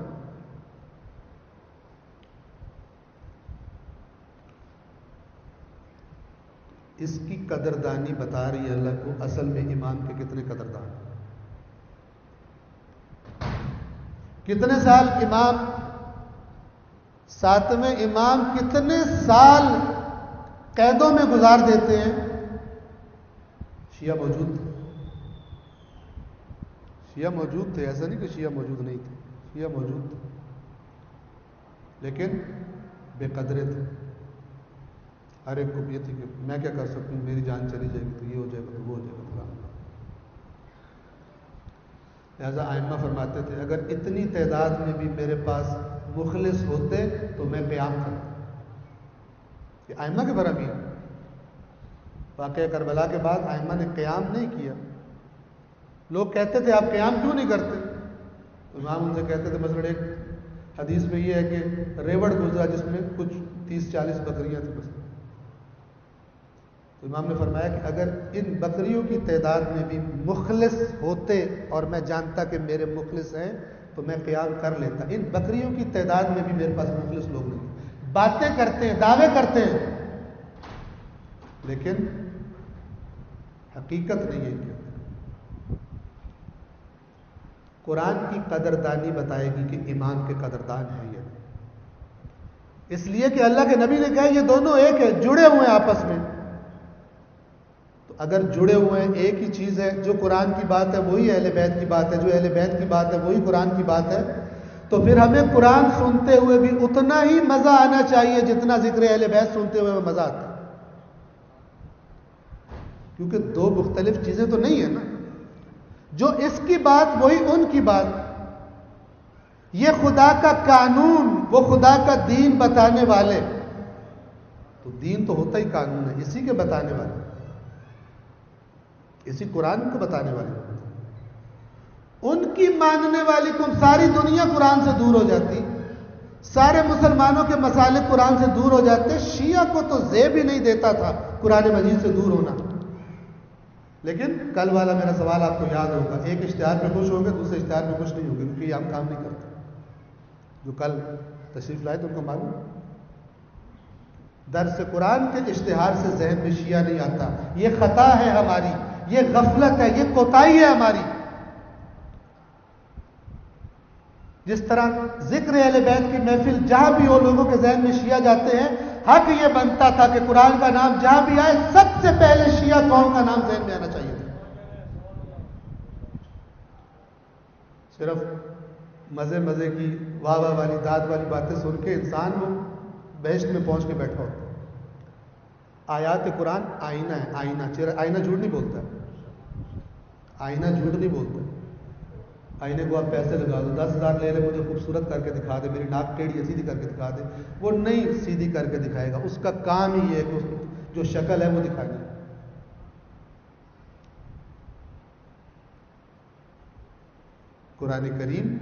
اس کی قدردانی بتا رہی ہے اللہ کو اصل میں امام کے کتنے قدردان ہیں۔ کتنے سال امام، 7ویں امام کتنے سال قیدوں میں گزار دیتے ہیں؟ شیعہ موجود تھے، شیعہ موجود تھے، ایسا نہیں کہ شیعہ موجود نہیں تھے، شیعہ موجود تھے، لیکن بے قدرے تھے۔ ہر ایک کو یہ تھی کہ میں کیا کر سکوں، میری جان چلی جائے گی تو یہ ہو جائے گا تو وہ ہو جائے گا۔ لہذا ائمہ فرماتے تھے اگر اتنی تعداد میں بھی میرے پاس مخلص ہوتے تو میں قیام کرتا، یہ ائمہ کے برامی ہے. واقعہ کربلا کے بعد ائمہ نے قیام نہیں کیا. لوگ کہتے تھے آپ قیام کیوں نہیں کرتے؟ تو امام ان سے کہتے تھے مثلا ایک حدیث میں یہ ہے کہ ریوڑ گزرا جس میں کچھ 30-40 بکریاں تھیں بس. تو امام نے فرمایا کہ اگر ان بکریوں کی تعداد میں بھی مخلص ہوتے اور میں جانتا کہ میرے مخلص ہیں تو میں قیام کر لیتا. ان بکریوں کی تعداد میں بھی میرے پاس مخلص لوگ نہیں. باتیں کرتے ہیں، دعوے کرتے ہیں، لیکن حقیقت نہیں ہے ان کے اندر. قرآن کی قدردانی بتائے گی کہ ایمان کے قدردان ہیں یہ. اس لیے کہ اللہ کے نبی نے کہا یہ دونوں ایک ہے، جڑے ہوئے ہیں آپس میں. تو اگر جڑے ہوئے ہیں، ایک ہی چیز ہے، جو قرآن کی بات ہے وہی اہل بیت کی بات ہے، جو اہل بیت کی بات ہے وہی قرآن کی بات ہے، تو پھر ہمیں قرآن سنتے ہوئے بھی اتنا ہی مزہ آنا چاہیے جتنا ذکر اہل بیت سنتے ہوئے مزہ آتا ہے. کیونکہ دو مختلف چیزیں تو نہیں ہیں نا. جو اس کی بات وہی ان کی بات. یہ خدا کا قانون، وہ خدا کا دین بتانے والے. تو دین تو ہوتا ہی قانون ہے، اسی کے بتانے والے، اسی قرآن کو بتانے والے. ان کی ماننے والی کو ساری دنیا قرآن سے دور ہو جاتی، سارے مسلمانوں کے مسالک قرآن سے دور ہو جاتے. شیعہ کو تو زیب ہی نہیں دیتا تھا قرآن مجید سے دور ہونا. لیکن کل والا میرا سوال آپ کو یاد ہوگا، ایک اشتہار پہ خوش ہوں گے، دوسرے اشتہار پہ خوش نہیں ہوں گے، کیونکہ یہ ہم کام نہیں کرتے. جو کل تشریف لائے تو ان کو معلوم، درس قرآن کے اشتہار سے ذہن میں شیعہ نہیں آتا. یہ خطا ہے ہماری، یہ غفلت ہے، یہ کوتاہی ہے ہماری. جس طرح ذکر اہل بیت کی محفل جہاں بھی ہو لوگوں کے ذہن میں شیعہ جاتے ہیں، حق یہ بنتا تھا کہ قرآن کا نام جہاں بھی آئے سب سے پہلے شیعہ قوم کا نام ذہن میں آنا چاہیے تھا. صرف مزے کی واہ واہ والی داد والی باتیں سن کے انسان وہ بہشت میں پہنچ کے بیٹھا ہوتا. آیات قرآن آئینہ ہے، آئینہ جھوٹ نہیں بولتا. آئینہ جھوٹ نہیں بولتا. آئینے کو آپ پیسے لگا دو، 10,000 لے لے، مجھے خوبصورت کر کے دکھا دے، میری ناک ٹیڑھی ہے سیدھی کر کے دکھا دے. وہ نہیں سیدھی کر کے دکھائے گا. اس کا کام ہی ہے کہ اس جو شکل ہے وہ دکھانی. قرآن کریم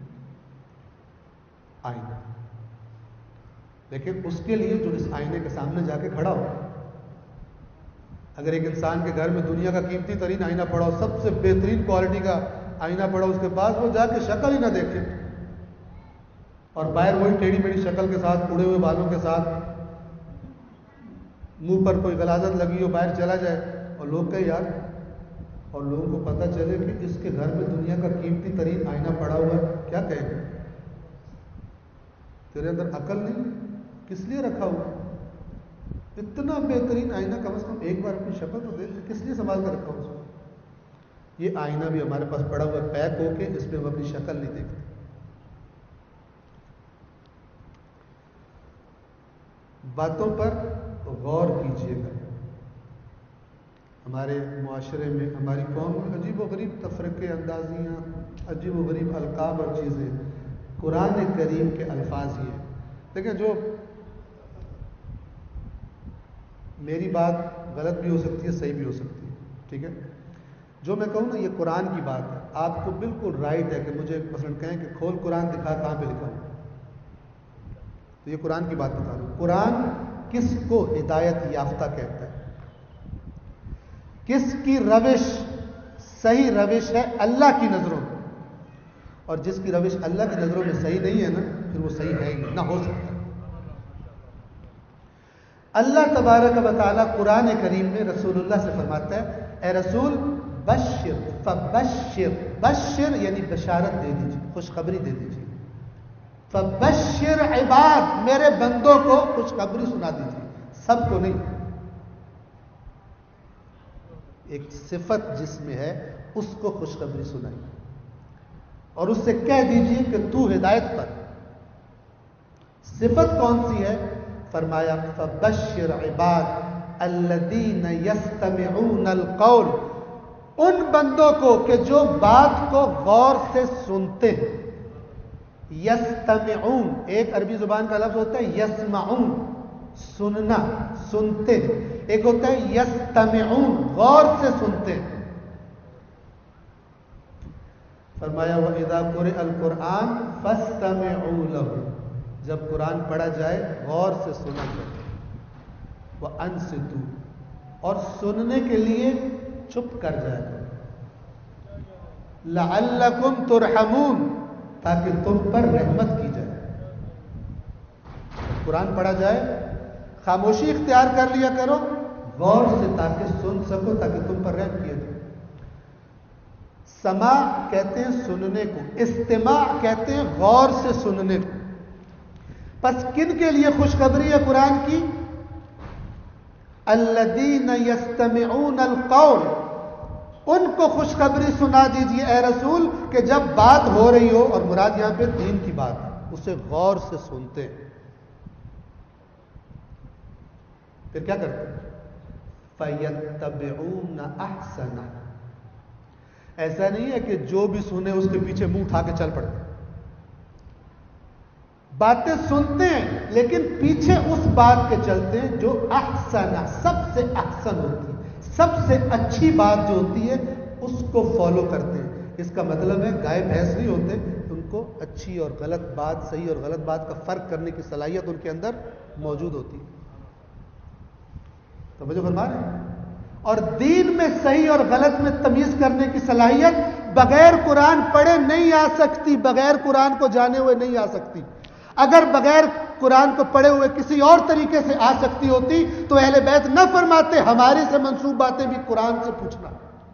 آئینہ، لیکن اس کے لیے جو اس آئینے کے سامنے جا کے کھڑا ہو. اگر ایک انسان کے گھر میں دنیا کا قیمتی ترین آئینہ پڑا ہو، سب سے بہترین کوالٹی کا آئینہ پڑا اس کے پاس، وہ جا کے شکل ہی نہ دیکھے اور باہر وہی ٹیڑھی میڑھی شکل کے ساتھ، اڑے ہوئے بالوں کے ساتھ، منہ پر کوئی غلاظت لگی ہو، باہر چلا جائے اور لوگ کہیں یار، اور لوگوں کو پتہ چلے کہ اس کے گھر میں دنیا کا قیمتی ترین آئینہ پڑا ہوا ہے، کیا کہیں گے؟ تیرے اندر عقل نہیں، کس لیے رکھا ہوا؟ اتنا بہترین آئینہ کم از کم ایک بار اپنی شکل تو دیکھ، کس لیے سنبھال کر رکھا ہوا اس کو؟ یہ آئینہ بھی ہمارے پاس پڑا ہوا ہے پیک ہو کے، اس میں ہم اپنی شکل نہیں دیکھتے. باتوں پر غور کیجیے گا. ہمارے معاشرے میں، ہماری قوم میں عجیب و غریب تفرقے اندازیاں، عجیب و غریب القاب اور چیزیں. قرآن کریم کے الفاظ یہ دیکھیں، جو میری بات غلط بھی ہو سکتی ہے، صحیح بھی ہو سکتی ہے، ٹھیک ہے. جو میں کہوں نا یہ قرآن کی بات ہے، آپ کو بالکل رائٹ ہے کہ مجھے مثلا کہیں کہ کھول قرآن دکھا، کہاں پہ لکھا ہوں، تو یہ قرآن کی بات بتا رہا ہوں. قرآن کس کو ہدایت یافتہ کہتا ہے؟ کس کی روش صحیح روش ہے اللہ کی نظروں میں؟ اور جس کی روش اللہ کی نظروں میں صحیح نہیں ہے نا، پھر وہ صحیح ہے ہی نہ ہو سکتا. اللہ تبارک و تعالیٰ قرآن کریم میں رسول اللہ سے فرماتا ہے، اے رسول بشر فبشر، بشر یعنی بشارت دے دیجیے، خوشخبری دے دیجیے. فبشر عباد، میرے بندوں کو خوشخبری سنا دیجیے، سب کو نہیں. ایک صفت جس میں ہے اس کو خوشخبری سنائی اور اس سے کہہ دیجیے کہ تو ہدایت پر. صفت کون سی ہے؟ فرمایا فبشر عباد الذین یستمعون القول، ان بندوں کو کہ جو بات کو غور سے سنتے ہیں. یستمعون ایک عربی زبان کا لفظ ہوتا ہے یسمعون، سننا، سنتے ہیں. ایک ہوتا ہے یستمعون، غور سے سنتے ہیں. فرمایا وَإِذَا قُرِئَ الْقُرْآنُ فَاسْتَمِعُوا لَهُ، جب قرآن پڑھا جائے غور سے سنا کرو. وَأَنصِتُوا، اور سننے کے لیے چپ کر جائے کرو. لَعَلَّكُمْ تُرْحَمُونَ، تاکہ تم پر رحمت کی جائے. قرآن پڑھا جائے خاموشی اختیار کر لیا کرو غور سے، تاکہ سن سکو، تاکہ تم پر رحم کیا جائے. سماع کہتے ہیں سننے کو، استماع کہتے ہیں غور سے سننے کو. پس کن کے لیے خوشخبری ہے قرآن کی؟ الذین یستمعون القول، ان کو خوشخبری سنا دیجیے اے رسول کہ جب بات ہو رہی ہو، اور مراد یہاں پہ دین کی بات ہے، اسے غور سے سنتے ہیں. پھر کیا کرتے ہیں؟ فَيَتَّبِعُونَ أَحْسَنَهُ. ایسا نہیں ہے کہ جو بھی سنے اس کے پیچھے منہ اٹھا کے چل پڑتے. باتیں سنتے ہیں لیکن پیچھے اس بات کے چلتے ہیں جو احسن، سب سے احسن ہوتی ہے، سب سے اچھی بات جو ہوتی ہے اس کو فالو کرتے ہیں. اس کا مطلب ہے گائے بھینس نہیں ہوتے، ان کو اچھی اور غلط بات، صحیح اور غلط بات کا فرق کرنے کی صلاحیت ان کے اندر موجود ہوتی ہے. توجہ فرما رہے ہیں؟ اور دین میں صحیح اور غلط میں تمیز کرنے کی صلاحیت بغیر قرآن پڑھے نہیں آ سکتی، بغیر قرآن کو جانے ہوئے نہیں آ سکتی. اگر بغیر قرآن کو پڑھے ہوئے کسی اور طریقے سے آ سکتی ہوتی تو اہل بیت نہ فرماتے ہماری سے منسوب باتیں بھی قرآن سے پوچھنا.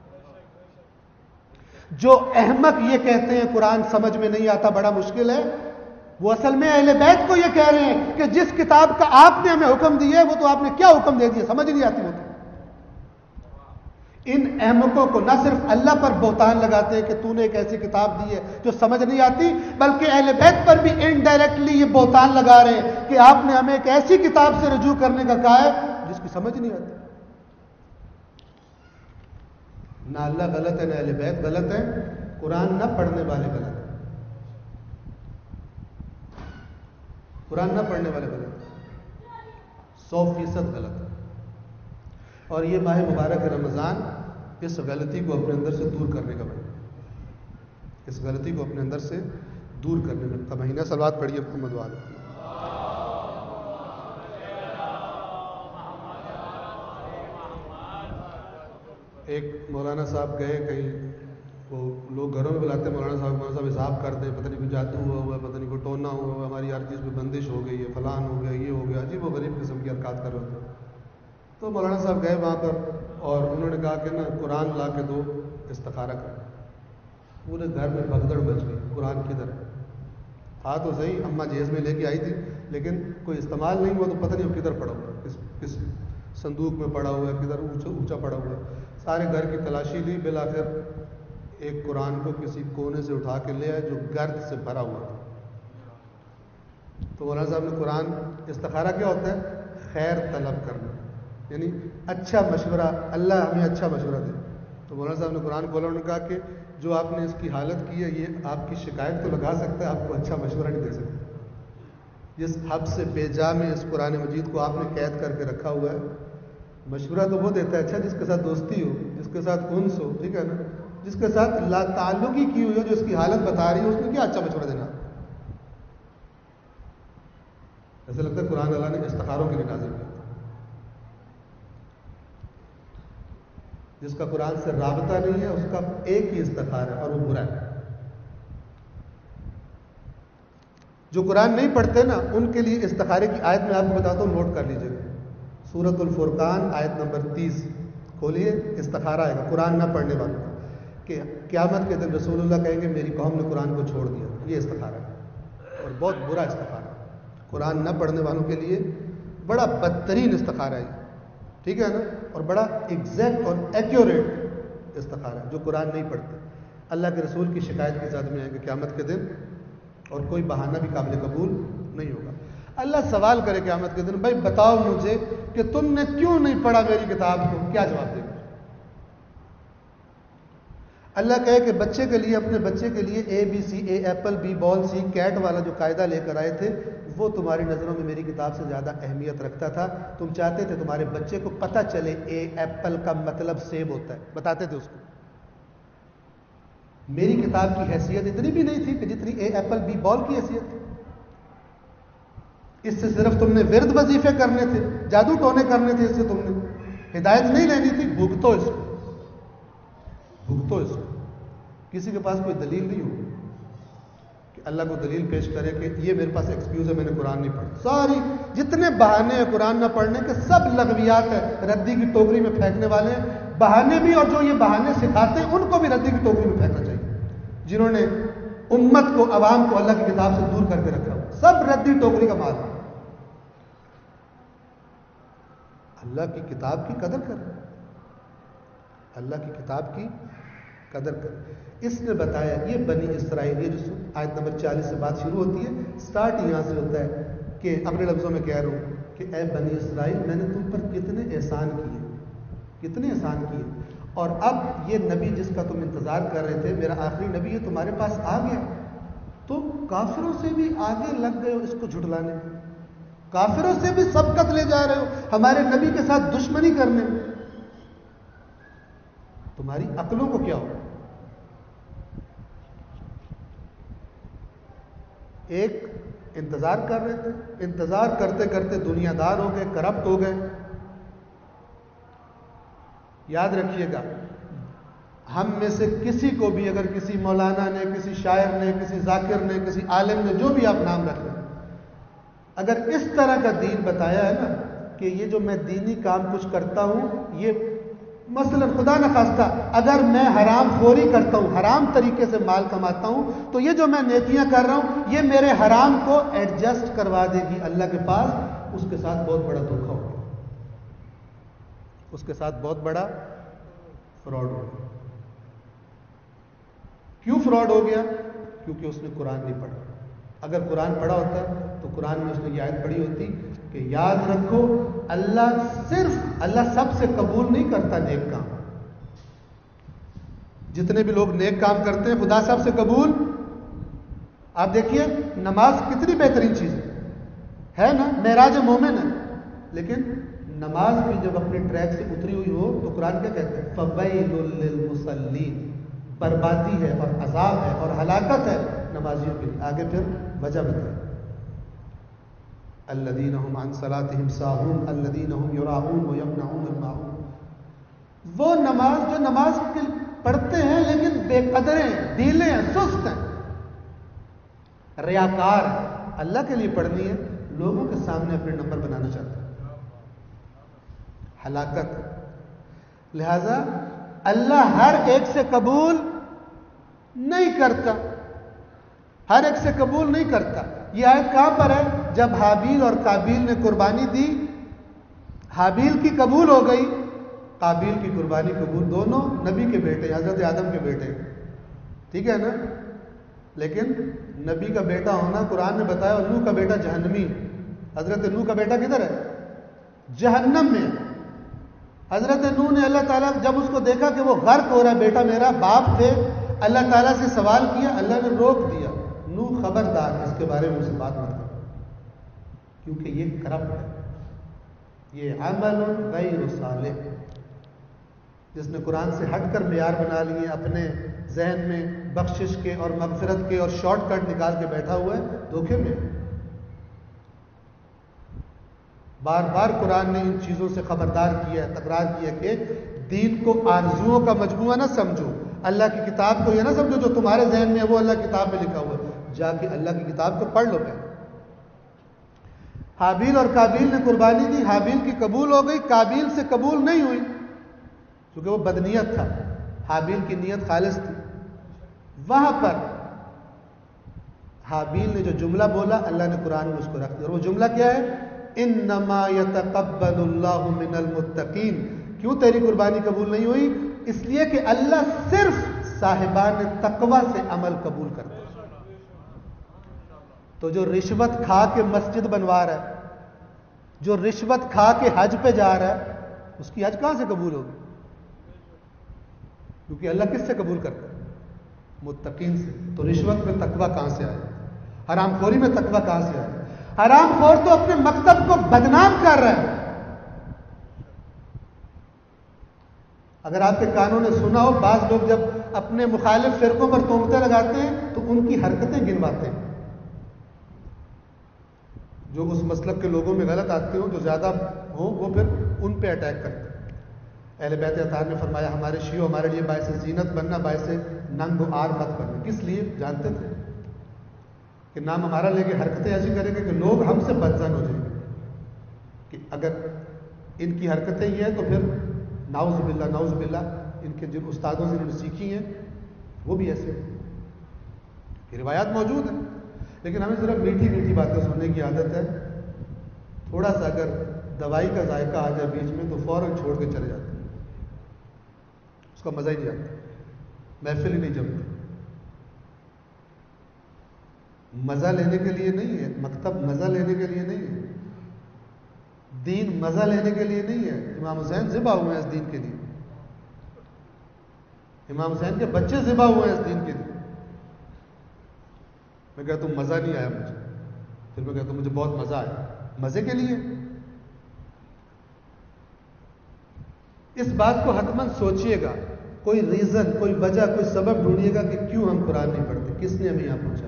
جو احمق یہ کہتے ہیں قرآن سمجھ میں نہیں آتا، بڑا مشکل ہے، وہ اصل میں اہل بیت کو یہ کہہ رہے ہیں کہ جس کتاب کا آپ نے ہمیں حکم دیا ہے وہ تو آپ نے کیا حکم دے دیا، سمجھ نہیں آتی. وہ تو ان احمقوں کو نہ صرف اللہ پر بہتان لگاتے ہیں کہ تو نے ایک ایسی کتاب دی ہے جو سمجھ نہیں آتی، بلکہ اہل بیت پر بھی انڈائریکٹلی یہ بہتان لگا رہے ہیں کہ آپ نے ہمیں ایک ایسی کتاب سے رجوع کرنے کا کہا ہے جس کی سمجھ نہیں آتی. نہ اللہ غلط ہے نہ اہل بیت غلط ہے، قرآن نہ پڑھنے والے غلط ہیں. قرآن نہ پڑھنے والے غلط ہیں، 100% غلط ہے. اور یہ ماہ مبارک رمضان اس غلطی کو اپنے اندر سے دور کرنے کا مہینہ، اس غلطی کو اپنے اندر سے دور کرنے کا مہینہ. صلوات پڑھیے محمد وعلیہ. ایک مولانا صاحب گئے کہیں، وہ لوگ گھروں میں بلاتے ہیں مولانا صاحب حساب کرتے ہیں، پتہ نہیں کوئی جادو ہوا ہوا ہے، پتہ نہیں کوئی ٹونا ہوا ہوا ہے، ہماری ہر چیز پہ بندش ہو گئی ہے، فلان ہو گیا، یہ ہو گیا، عجیب و غریب قسم کی حرکات کر رہے ہوتے ہیں. تو مولانا صاحب گئے وہاں پر اور انہوں نے کہا کہ نا قرآن لا کے دو استخارہ کر. پورے گھر میں بھگدڑ مچ گئی، قرآن کدھر ہے؟ تھا تو صحیح، اماں جہیز میں لے کے آئی تھی لیکن کوئی استعمال نہیں ہوا، تو پتہ نہیں وہ کدھر پڑا ہوا ہے، کس صندوق میں پڑا ہوا ہے، کدھر اونچا پڑا ہوا ہے. سارے گھر کی تلاشی لی، بالآخر ایک قرآن کو کسی کونے سے اٹھا کے لے آئے جو گرد سے بھرا ہوا تھا. تو مولانا صاحب نے قرآن، استخارہ کیا ہوتا ہے؟ خیر طلب کرنا، یعنی اچھا مشورہ، اللہ ہمیں اچھا مشورہ دے. تو مولانا صاحب نے قرآن کھولا، انہوں نے کہا کہ جو آپ نے اس کی حالت کی ہے یہ آپ کی شکایت تو لگا سکتا ہے، آپ کو اچھا مشورہ نہیں دے سکتا. جس حد سے بے جا میں اس قرآن مجید کو آپ نے قید کر کے رکھا ہوا ہے، مشورہ تو وہ دیتا ہے اچھا جس کے ساتھ دوستی ہو، جس کے ساتھ انس ہو، ٹھیک ہے نا، جس کے ساتھ لا تعلقی کی ہوئی ہو، جو اس کی حالت بتا رہی ہے، اس نے کیا اچھا مشورہ دینا. ایسا لگتا ہے قرآن اللہ نے استخاروں کے لیے نازل کیا. جس کا قرآن سے رابطہ نہیں ہے اس کا ایک ہی استخارہ ہے اور وہ برا ہے. جو قرآن نہیں پڑھتے نا ان کے لیے استخارے کی آیت میں آپ کو بتاتا ہوں، نوٹ کر لیجیے گا. سورۃ الفرقان آیت نمبر 30 کھولیے، استخارہ آئے گا قرآن نہ پڑھنے والوں کا کہ قیامت کے دن رسول اللہ کہیں گے میری قوم نے قرآن کو چھوڑ دیا. یہ استخارہ ہے اور بہت برا استخارہ ہے. قرآن نہ پڑھنے والوں کے لیے بڑا بدترین استخارہ ہے، ٹھیک ہے نا، اور بڑا ایگزیکٹ اور ایکیوریٹ استخارہ ہے. جو قرآن نہیں پڑھتے اللہ کے رسول کی شکایت کے ساتھ میں آئیں گے قیامت کے دن، اور کوئی بہانہ بھی قابل قبول نہیں ہوگا. اللہ سوال کرے قیامت کے دن، بھائی بتاؤ مجھے کہ تم نے کیوں نہیں پڑھا میری کتاب کو؟ کیا جواب دے گا؟ اللہ کہے کہ بچے کے لیے، اپنے بچے کے لیے ABC A apple B ball C cat والا جو قاعدہ لے کر آئے تھے، وہ تمہاری نظروں میں میری کتاب سے زیادہ اہمیت رکھتا تھا. تم چاہتے تھے تمہارے بچے کو پتہ چلے A ایپل کا مطلب سیب ہوتا ہے، بتاتے تھے اس کو. میری کتاب کی حیثیت اتنی بھی نہیں تھی کہ جتنی A ایپل B بال کی حیثیت تھی. اس سے صرف تم نے ورد وظیفے کرنے تھے، جادو ٹونے کرنے تھے، اس سے تم نے ہدایت نہیں لینی تھی. بھگتو اس کو، بھگتو اس کو. کسی کے پاس کوئی دلیل نہیں ہوگی کہ اللہ کو دلیل پیش کرے کہ یہ میرے پاس ایکسکیوز ہے، میں نے قرآن نہیں پڑھا. ساری جتنے بہانے ہیں قرآن نہ پڑھنے کے، سب لغویات ہیں، ردی کی ٹوکری میں پھینکنے والے ہیں. بہانے بھی، اور جو یہ بہانے سکھاتے ہیں ان کو بھی ردی کی ٹوکری میں پھینکنا چاہیے، جنہوں نے امت کو، عوام کو اللہ کی کتاب سے دور کر کے رکھا ہو. سب ردی ٹوکری کا مال ہے. اللہ کی کتاب کی قدر کر، اللہ کی کتاب کی قدر کر. اس نے بتایا یہ بنی اسرائیل، یہ جو آیت نمبر 40 سے بات شروع ہوتی ہے، سٹارٹ یہاں سے ہوتا ہے کہ اپنے لفظوں میں کہہ رہا ہوں کہ اے بنی اسرائیل، میں نے تم پر کتنے احسان کیے، کتنے احسان کیے. اور اب یہ نبی جس کا تم انتظار کر رہے تھے، میرا آخری نبی، یہ تمہارے پاس آ گیا. تو کافروں سے بھی آگے لگ گئے ہو اس کو جھٹلانے میں، کافروں سے بھی سبقت لے جا رہے ہو ہمارے نبی کے ساتھ دشمنی کرنے میں. تمہاری عقلوں کو کیا ہو؟ ایک انتظار کر رہے تھے، انتظار کرتے کرتے دنیا دار ہو گئے، کرپٹ ہو گئے. یاد رکھیے گا، ہم میں سے کسی کو بھی اگر کسی مولانا نے، کسی شاعر نے، کسی ذاکر نے، کسی عالم نے، جو بھی آپ نام رکھ لیں، اگر اس طرح کا دین بتایا ہے نا کہ یہ جو میں دینی کام کچھ کرتا ہوں، یہ مثلا خدا نخواستہ اگر میں حرام خوری کرتا ہوں، حرام طریقے سے مال کماتا ہوں، تو یہ جو میں نیکیاں کر رہا ہوں، یہ میرے حرام کو ایڈجسٹ کروا دے گی اللہ کے پاس. اس کے ساتھ بہت بڑا دھوکہ ہو گیا، اس کے ساتھ بہت بڑا فراڈ ہو گیا. کیوں فراڈ ہو گیا؟ کیونکہ اس نے قرآن نہیں پڑھا. اگر قرآن پڑھا ہوتا تو قرآن میں اس نے یہ آیت پڑھی ہوتی کہ یاد رکھو اللہ سب سے قبول نہیں کرتا نیک کام. جتنے بھی لوگ نیک کام کرتے ہیں خدا سب سے قبول. آپ دیکھیے نماز کتنی بہترین چیز ہے نا، معراج مومن ہے. لیکن نماز بھی جب اپنے ٹریک سے اتری ہوئی ہو تو قرآن کیا کہتے ہیں؟ فویل للمصلین، بربادی ہے اور عذاب ہے اور ہلاکت ہے نمازیوں کے لیے. آگے پھر وجہ بتائیں، الذین هم عن صلاتهم ساہون الذین هم یراؤون ویمنعون الماعون. وہ نماز جو نماز پڑھتے ہیں لیکن بے قدر ہیں، ڈھیلے ہیں، سست ہیں، ریاکار ہیں. اللہ کے لیے پڑھنی ہے، لوگوں کے سامنے اپنے نمبر بنانا چاہتے ہیں، ہلاکت. لہذا اللہ ہر ایک سے قبول نہیں کرتا، ہر ایک سے قبول نہیں کرتا. یہ آیت کہاں پر ہے؟ جب حابیل اور قابیل نے قربانی دی، حابیل کی قبول ہو گئی، قابیل کی قربانی قبول. دونوں نبی کے بیٹے، حضرت آدم کے بیٹے، ٹھیک ہے نا. لیکن نبی کا بیٹا ہونا قرآن نے بتایا، اور نوح کا بیٹا جہنمی. حضرت نوح کا بیٹا کدھر ہے؟ جہنم میں. حضرت نوح نے اللہ تعالیٰ جب اس کو دیکھا کہ وہ غرق ہو رہا ہے، بیٹا میرا، باپ تھے، اللہ تعالیٰ سے سوال کیا، اللہ نے روک دیا. نوح خبردار، اس کے بارے میں اسے بات مت کرو، کیونکہ یہ کرپٹ ہے، یہ عمل غیر صالح. جس نے قرآن سے ہٹ کر معیار بنا لیے اپنے ذہن میں بخشش کے اور مغفرت کے اور شارٹ کٹ نکال کے بیٹھا ہوا ہے، دھوکے میں. بار بار قرآن نے ان چیزوں سے خبردار کیا ہے، تکرار کیا کہ دین کو آرزوؤں کا مجموعہ نہ سمجھو، اللہ کی کتاب کو یہ نہ سمجھو جو تمہارے ذہن میں ہے وہ اللہ کی کتاب میں لکھا ہوا ہے. جا کے اللہ کی کتاب کو پڑھ لو پہلے. حابیل اور قابیل نے قربانی دی، حابیل کی قبول ہو گئی، قابیل سے قبول نہیں ہوئی کیونکہ وہ بدنیت تھا، حابیل کی نیت خالص تھی. وہاں پر حابیل نے جو جملہ بولا اللہ نے قرآن میں اس کو رکھ دیا، اور وہ جملہ کیا ہے؟ انما یتقبل اللہ من المتقین. کیوں تیری قربانی قبول نہیں ہوئی؟ اس لیے کہ اللہ صرف صاحبان تقوی سے عمل قبول کرتا ہے. تو جو رشوت کھا کے مسجد بنوا رہا ہے، جو رشوت کھا کے حج پہ جا رہا ہے، اس کی حج کہاں سے قبول ہوگی؟ کیونکہ اللہ کس سے قبول کرتا ہے؟ متقین سے. تو رشوت میں تقویٰ کہاں سے آئے؟ حرام خوری میں تقویٰ کہاں سے آئے؟ حرام خور تو اپنے مکتب کو بدنام کر رہا ہے. اگر آپ کے کانوں نے سنا ہو، بعض لوگ جب اپنے مخالف فرقوں پر تہمتیں لگاتے ہیں تو ان کی حرکتیں گنواتے ہیں، جو اس مسلک کے لوگوں میں غلط آتے ہوں، جو زیادہ ہوں، وہ پھر ان پہ اٹیک کرتے ہیں. اہل بیت اطہار نے فرمایا ہمارے شیعہ ہمارے لیے باعث زینت بننا، باعث ننگ و آر مت بننا. کس لیے؟ جانتے تھے کہ نام ہمارا لے کے حرکتیں ایسی کریں گے کہ لوگ ہم سے بدظن ہو جائیں گے کہ اگر ان کی حرکتیں یہ ہیں تو پھر نعوذ باللہ ان کے جن استادوں سے انہوں نے سیکھی ہیں وہ بھی ایسے ہیں. یہ روایات موجود ہیں، لیکن ہمیں صرف میٹھی میٹھی باتیں سننے کی عادت ہے. تھوڑا سا اگر دوائی کا ذائقہ آ جائے بیچ میں تو فوراً چھوڑ کے چلے جاتے ہیں، اس کا مزہ ہی نہیں آتا، محفل ہی نہیں جمتی. مزہ لینے کے لیے نہیں ہے مکتب، مزہ لینے کے لیے نہیں ہے دین، مزہ لینے کے لیے نہیں ہے. امام حسین ذبح ہوئے ہیں اس دین کے لیے، امام حسین کے بچے ذبح ہوئے ہیں اس دین کے لیے. میں کہتا ہوں مزہ نہیں آیا مجھے، پھر میں کہتا ہوں مجھے بہت مزہ آیا. مزے کے لیے اس بات کو حتماً سوچئے گا، کوئی ریزن، کوئی وجہ، کوئی سبب ڈھونڈیے گا کہ کیوں ہم قرآن نہیں پڑھتے، کس نے ہمیں یہاں پہنچایا.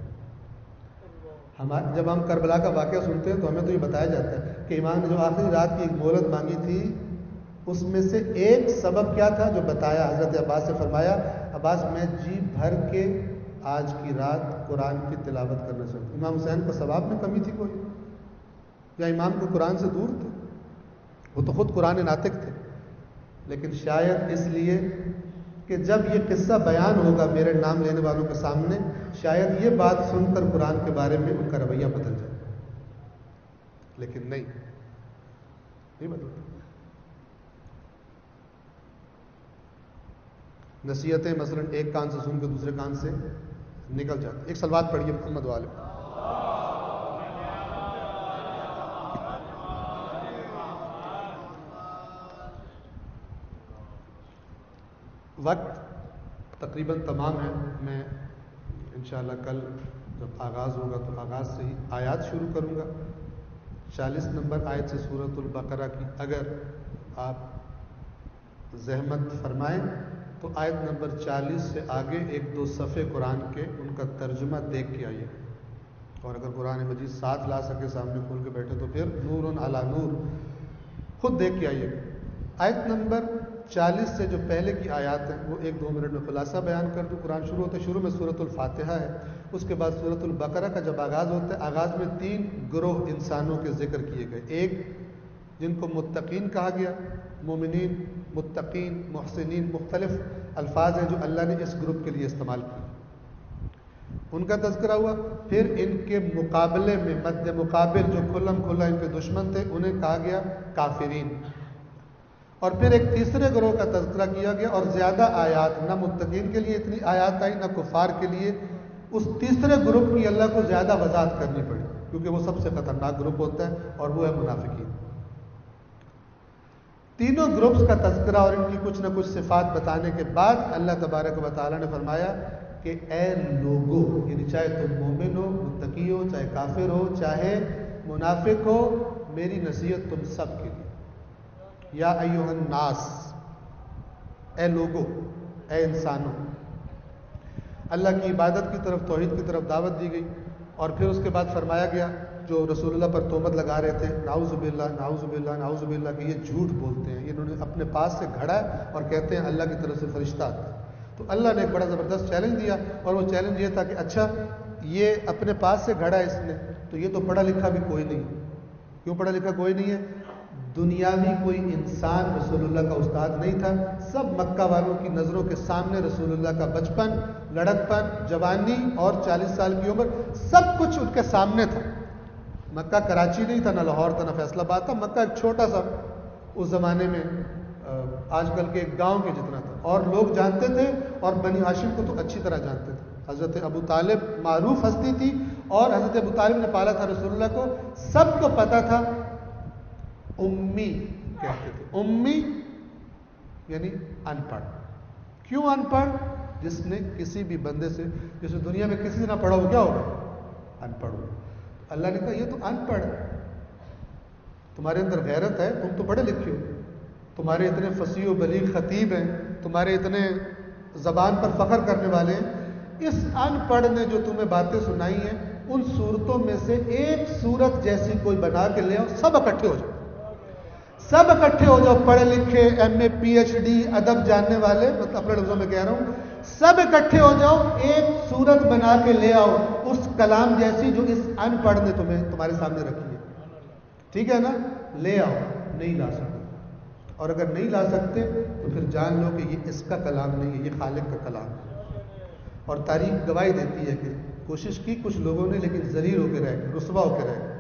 جب ہم کربلا کا واقعہ سنتے ہیں تو ہمیں تو یہ بتایا جاتا ہے کہ امام نے جو آخری رات کی ایک مہلت مانگی تھی، اس میں سے ایک سبب کیا تھا جو بتایا. حضرت عباس سے فرمایا عباس میں جی بھر کے آج کی رات قرآن کی تلاوت کرنا چاہتا ہوں. امام حسین کو ثواب میں کمی تھی کوئی؟ یا امام کو قرآن سے دور تھے؟ وہ تو خود قرآن ناطق تھے. لیکن شاید اس لیے کہ جب یہ قصہ بیان ہوگا میرے نام لینے والوں کے سامنے، شاید یہ بات سن کر قرآن کے بارے میں ان کا رویہ بدل جائے. لیکن نہیں بدلتا. نصیحتیں مثلا ایک کان سے سن کے دوسرے کان سے نکل جاتی. ایک صلوات پڑھیے محمد والے. وقت تقریباً تمام ہے. میں انشاءاللہ کل جب آغاز ہوگا تو آغاز سے ہی آیات شروع کروں گا. 40 نمبر آیت سے سورۃ البقرہ کی اگر آپ زحمت فرمائیں تو آیت نمبر 40 سے آگے 1-2 صفحے قرآن کے ان کا ترجمہ دیکھ کے آئیے. اور اگر قرآن مجید ساتھ لا سکے سامنے کھول کے بیٹھے تو پھر نور علی نور خود دیکھ کے آئیے. آیت نمبر 40 سے جو پہلے کی آیات ہیں وہ 1-2 منٹ میں خلاصہ بیان کر دوں. قرآن شروع ہوتا ہے، شروع میں سورۃ الفاتحہ ہے. اس کے بعد سورۃ البقرہ کا جب آغاز ہوتا ہے، آغاز میں 3 گروہ انسانوں کے ذکر کیے گئے. ایک جن کو متقین کہا گیا، مومنین، متقین، محسنین، مختلف الفاظ ہیں جو اللہ نے اس گروپ کے لیے استعمال کیے، ان کا تذکرہ ہوا. پھر ان کے مقابلے میں مد مقابل جو کھلم کھلا ان کے دشمن تھے انہیں کہا گیا کافرین. اور پھر ایک تیسرے گروہ کا تذکرہ کیا گیا اور زیادہ آیات نہ متقین کے لیے اتنی آیات آئی نہ کفار کے لیے. اس تیسرے گروپ کی اللہ کو زیادہ وضاحت کرنی پڑی کیونکہ وہ سب سے خطرناک گروپ ہوتا ہے اور وہ ہے منافقین. تینوں گروپس کا تذکرہ اور ان کی کچھ نہ کچھ صفات بتانے کے بعد اللہ تبارک و تعالیٰ نے فرمایا کہ اے لوگو، یعنی چاہے تم مومن ہو، متقی ہو، چاہے کافر ہو، چاہے منافق ہو، میری نصیحت تم سب کے لیے. یا ایھا الناس، اے لوگو، اے انسانوں. اللہ کی عبادت کی طرف، توحید کی طرف دعوت دی گئی. اور پھر اس کے بعد فرمایا گیا جو رسول اللہ پر تہمت لگا رہے تھے، نعوذ باللہ نعوذ باللہ نعوذ باللہ، کہ یہ جھوٹ بولتے ہیں، انہوں نے اپنے پاس سے گھڑا ہے اور کہتے ہیں اللہ کی طرف سے فرشتہ آتا ہے. تو اللہ نے ایک بڑا زبردست چیلنج دیا اور وہ چیلنج یہ تھا کہ اچھا یہ اپنے پاس سے گھڑا ہے اس نے، تو یہ تو پڑھا لکھا بھی کوئی نہیں. کیوں پڑھا لکھا کوئی نہیں ہے؟ دنیاوی کوئی انسان رسول اللہ کا استاد نہیں تھا. سب مکہ والوں کی نظروں کے سامنے رسول اللہ کا بچپن، لڑکپن، جوانی اور 40 سال کی عمر سب کچھ ان کے سامنے تھا. مکہ کراچی نہیں تھا، نہ لاہور تھا، نہ فیصل آباد تھا. مکہ ایک چھوٹا سا اس زمانے میں آج کل کے ایک گاؤں کے جتنا تھا، اور لوگ جانتے تھے اور بنی ہاشم کو تو اچھی طرح جانتے تھے. حضرت ابو طالب معروف ہستی تھی اور حضرت ابو طالب نے پالا تھا رسول اللہ کو. سب کو پتا تھا. امی کہتے تھے، امی یعنی ان پڑھ. کیوں ان پڑھ؟ جس نے کسی بھی بندے سے، جس نے دنیا میں کسی سے نہ پڑھا، وہ کیا ہوگا؟ ان پڑھ ہوگا۔ اللہ نے کہا یہ تو ان پڑھ ہے، تمہارے اندر غیرت ہے، تم تو پڑھے لکھے ہو، تمہارے اتنے فصیح و بلیغ خطیب ہیں، تمہارے اتنے زبان پر فخر کرنے والے ہیں، اس ان پڑھ نے جو تمہیں باتیں سنائی ہیں ان صورتوں میں سے ایک صورت جیسی کوئی بنا کے لے آؤ، سب اکٹھے ہو جاؤ، سب اکٹھے ہو جاؤ، پڑھے لکھے، M A P H D ادب جاننے والے، مطلب اپنے لفظوں میں کہہ رہا ہوں، سب اکٹھے ہو جاؤ، ایک صورت بنا کے لے آؤ اس کلام جیسی جو اس ان پڑھ نے تمہارے سامنے رکھی ہے، ٹھیک ہے نا؟ لے آؤ، نہیں لا سکتے، اور اگر نہیں لا سکتے تو پھر جان لو کہ یہ اس کا کلام نہیں ہے، یہ خالق کا کلام ہے۔ اور تاریخ گواہی دیتی ہے کہ کوشش کی کچھ لوگوں نے، لیکن ذلیل ہو کے رہ گئے، رسوا ہو کے رہ گئے۔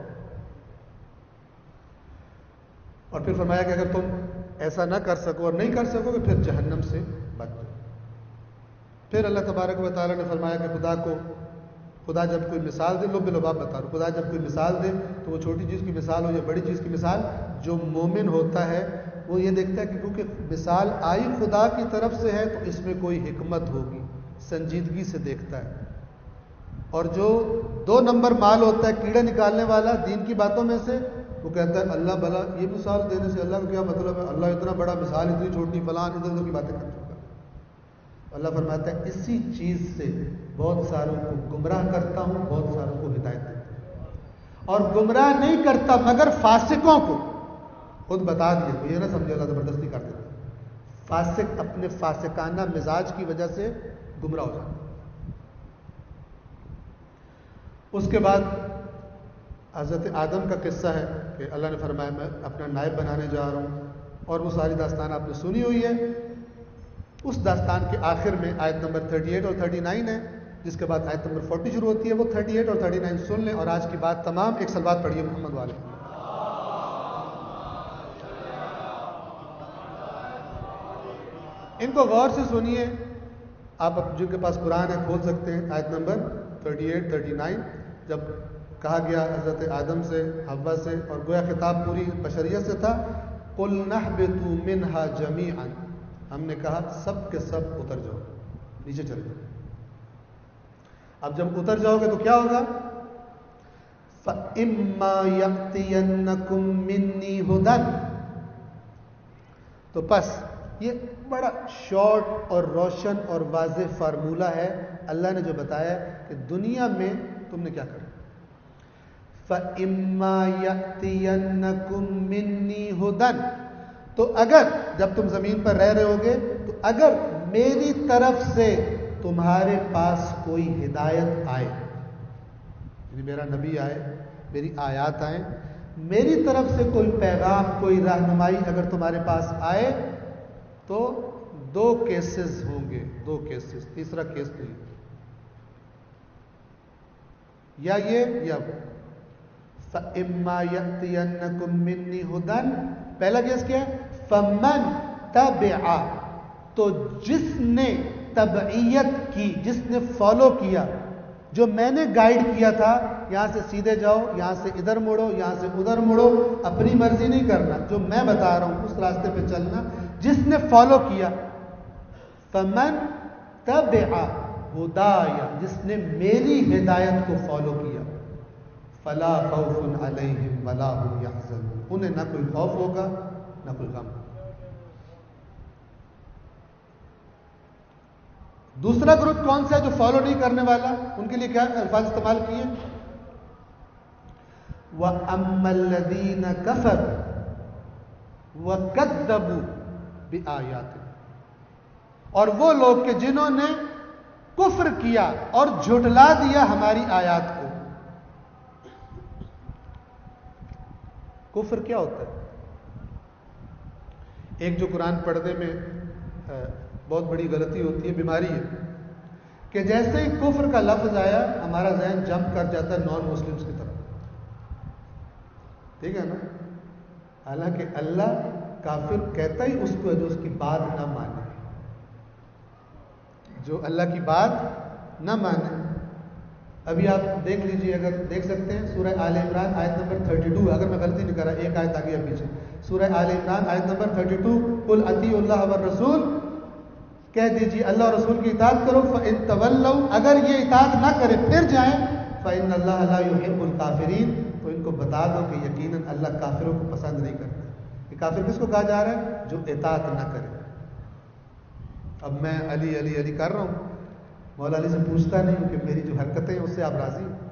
اور پھر فرمایا کہ اگر تم ایسا نہ کر سکو اور نہیں کر سکو کہ پھر جہنم سے بچ جاؤ۔ پھر اللہ تبارک و تعالیٰ نے فرمایا کہ خدا جب کوئی مثال دے، لو بلباب بتا رہا ہوں، خدا جب کوئی مثال دے تو وہ چھوٹی چیز کی مثال ہو یا بڑی چیز کی مثال، جو مومن ہوتا ہے وہ یہ دیکھتا ہے کہ کیونکہ مثال آئی خدا کی طرف سے ہے تو اس میں کوئی حکمت ہوگی، سنجیدگی سے دیکھتا ہے۔ اور جو 2 نمبر مال ہوتا ہے، کیڑے نکالنے والا دین کی باتوں میں سے، وہ کہتا ہے اللہ بھلا یہ مثال دینے سے اللہ کا کیا مطلب ہے، اللہ اتنا بڑا مثال اتنی چھوٹی فلان ادھر ادھر کی باتیں کر چکا۔ اللہ فرماتا ہے اسی چیز سے بہت ساروں کو گمراہ کرتا ہوں، بہت ساروں کو ہدایت دیتا ہوں، اور گمراہ نہیں کرتا مگر فاسقوں کو۔ خود بتا دیا، یہ نہ سمجھے اللہ زبردستی کر دیتا، فاسق اپنے فاسقانہ مزاج کی وجہ سے گمراہ ہو جاتا۔ اس کے بعد حضرت آدم کا قصہ ہے کہ اللہ نے فرمایا میں اپنا نائب بنانے جا رہا ہوں، اور وہ ساری داستان آپ نے سنی ہوئی ہے۔ اس داستان کے آخر میں آیت نمبر 38 اور 39 ہے، جس کے بعد آیت نمبر 40 شروع ہوتی ہے۔ وہ 38 اور 39 سن لیں، اور آج کی بات تمام ایک صلوات پڑھیے محمد والے۔ ان کو غور سے سنیے، آپ جن کے پاس قرآن ہے کھول سکتے ہیں۔ آیت نمبر 38 39 جب کہا گیا حضرت آدم سے، حوا سے، اور گویا خطاب پوری بشریت سے تھا، قُلْ نَحْبِطُوا مِنْهَا جَمِيعًا، ہم نے کہا سب کے سب اتر جاؤ، نیچے چلے جاؤ۔ اب جب اتر جاؤ گے تو کیا ہوگا؟ فَإِمَّا يَأْتِيَنَّكُم مِّنِّي هُدًى، تو پس یہ بڑا شارٹ اور روشن اور واضح فارمولہ ہے اللہ نے جو بتایا کہ دنیا میں تم نے کیا کرنا۔ فَإِمَّا يَأْتِيَنَّكُم مِّنِّي هُدًى، تو اگر جب تم زمین پر رہ رہے ہوگے تو اگر میری طرف سے تمہارے پاس کوئی ہدایت آئے، یعنی میرا نبی آئے، میری آیات آئیں، میری طرف سے کوئی پیغام، کوئی رہنمائی اگر تمہارے پاس آئے تو 2 کیسز ہوں گے، 2 کیسز، تیسرا کیس نہیں، یا یہ یا وہ۔ فَإِمَّا يَأْتِيَنَّكُم مِّنِّي هُدًى، پہلا کیس کیا ہے؟ فَمَن تَبِعَ، تو جس نے تبعیت کی، جس نے فالو کیا، جو میں نے گائیڈ کیا تھا، یہاں سے سیدھے جاؤ، یہاں سے ادھر مڑو، یہاں سے ادھر مڑو، اپنی مرضی نہیں کرنا، جو میں بتا رہا ہوں اس راستے پہ چلنا، جس نے فالو کیا۔ فَمَن تَبِعَ ہُدَايَ، جس نے میری ہدایت کو فالو کیا، فَلَا خَوْفٌ عَلَيْهِمْ وَلَا هُمْ يَحْزَنُونَ، انہیں نہ کوئی خوف ہوگا نہ کوئی غم۔ دوسرا گروپ کون سا ہے جو فالو نہیں کرنے والا؟ ان کے لیے کیا الفاظ استعمال کیے؟ وَأَمَّا الَّذِينَ كَفَرُوا وَكَذَّبُوا بِآيَاتِنَا، اور وہ لوگ کہ جنہوں نے کفر کیا اور جھٹلا دیا ہماری آیات کو۔ کفر کیا ہوتا ہے؟ ایک جو قرآن پڑھنے میں بہت بڑی غلطی ہوتی ہے، بیماری ہے، کہ جیسے ہی کفر کا لفظ آیا ہمارا ذہن جمپ کر جاتا ہے نان مسلمز کی طرف، ٹھیک ہے نا؟ حالانکہ اللہ کافر کہتا ہی اس کو ہے جو اس کی بات نہ مانے، جو اللہ کی بات نہ مانے۔ ابھی آپ دیکھ لیجئے، اگر دیکھ سکتے ہیں سورہ آل عمران آیت نمبر 32، اگر میں غلطی نہیں کر رہا، ایک آیت آگے یا پیچھے، سورہ آل عمران آیت نمبر 32، قُلْ اطیعوا اللہ والرسول کہہ دیجیے اللہ اور رسول کی اطاعت کرو، فَإِن تَوَلَّوْا اگر یہ اطاعت نہ کرے پھر جائیں، فَإِنَّ اللَّهَ لَا يُحِبُّ الْكَافِرِينَ تو ان کو بتا دو کہ یقیناً اللہ کافروں کو پسند نہیں کرتا۔ یہ کافر کس کو کہا جا رہا ہے؟ جو اطاعت نہ کرے۔ اب میں علی علی علی کر رہا ہوں، مولا علی سے پوچھتا نہیں ہوں کہ میری جو حرکتیں ہیں اس سے آپ راضی ہیں؟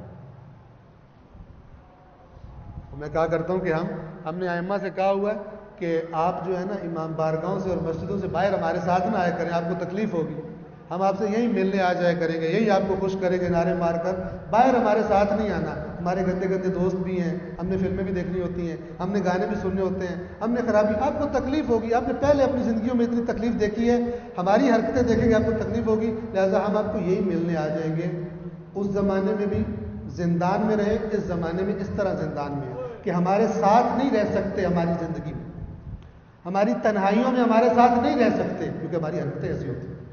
میں کہا کرتا ہوں کہ ہم نے ائمہ سے کہا ہوا ہے کہ آپ جو ہے نا امام بارگاہوں سے اور مسجدوں سے باہر ہمارے ساتھ نہ آیا کریں، آپ کو تکلیف ہوگی، ہم آپ سے یہی ملنے آ جایا کریں گے، یہی آپ کو خوش کریں گے نعرے مار کر، باہر ہمارے ساتھ نہیں آنا۔ ہمارے گندے گندے دوست بھی ہیں، ہم نے فلمیں بھی دیکھنی ہوتی ہیں، ہم نے گانے بھی سننے ہوتے ہیں، ہم نے خرابی، آپ کو تکلیف ہوگی، آپ نے پہلے اپنی زندگیوں میں اتنی تکلیف دیکھی ہے، ہماری حرکتیں دیکھیں گے آپ کو تکلیف ہوگی، لہٰذا ہم آپ کو یہی ملنے آ جائیں گے۔ اس زمانے میں بھی زندان میں رہے، اس زمانے میں اس طرح زندان میں ہے کہ ہمارے ساتھ نہیں رہ سکتے، ہماری زندگی میں ہماری تنہائیوں میں ہمارے ساتھ نہیں رہ سکتے کیونکہ ہماری حرکتیں ایسی ہوتی ہیں۔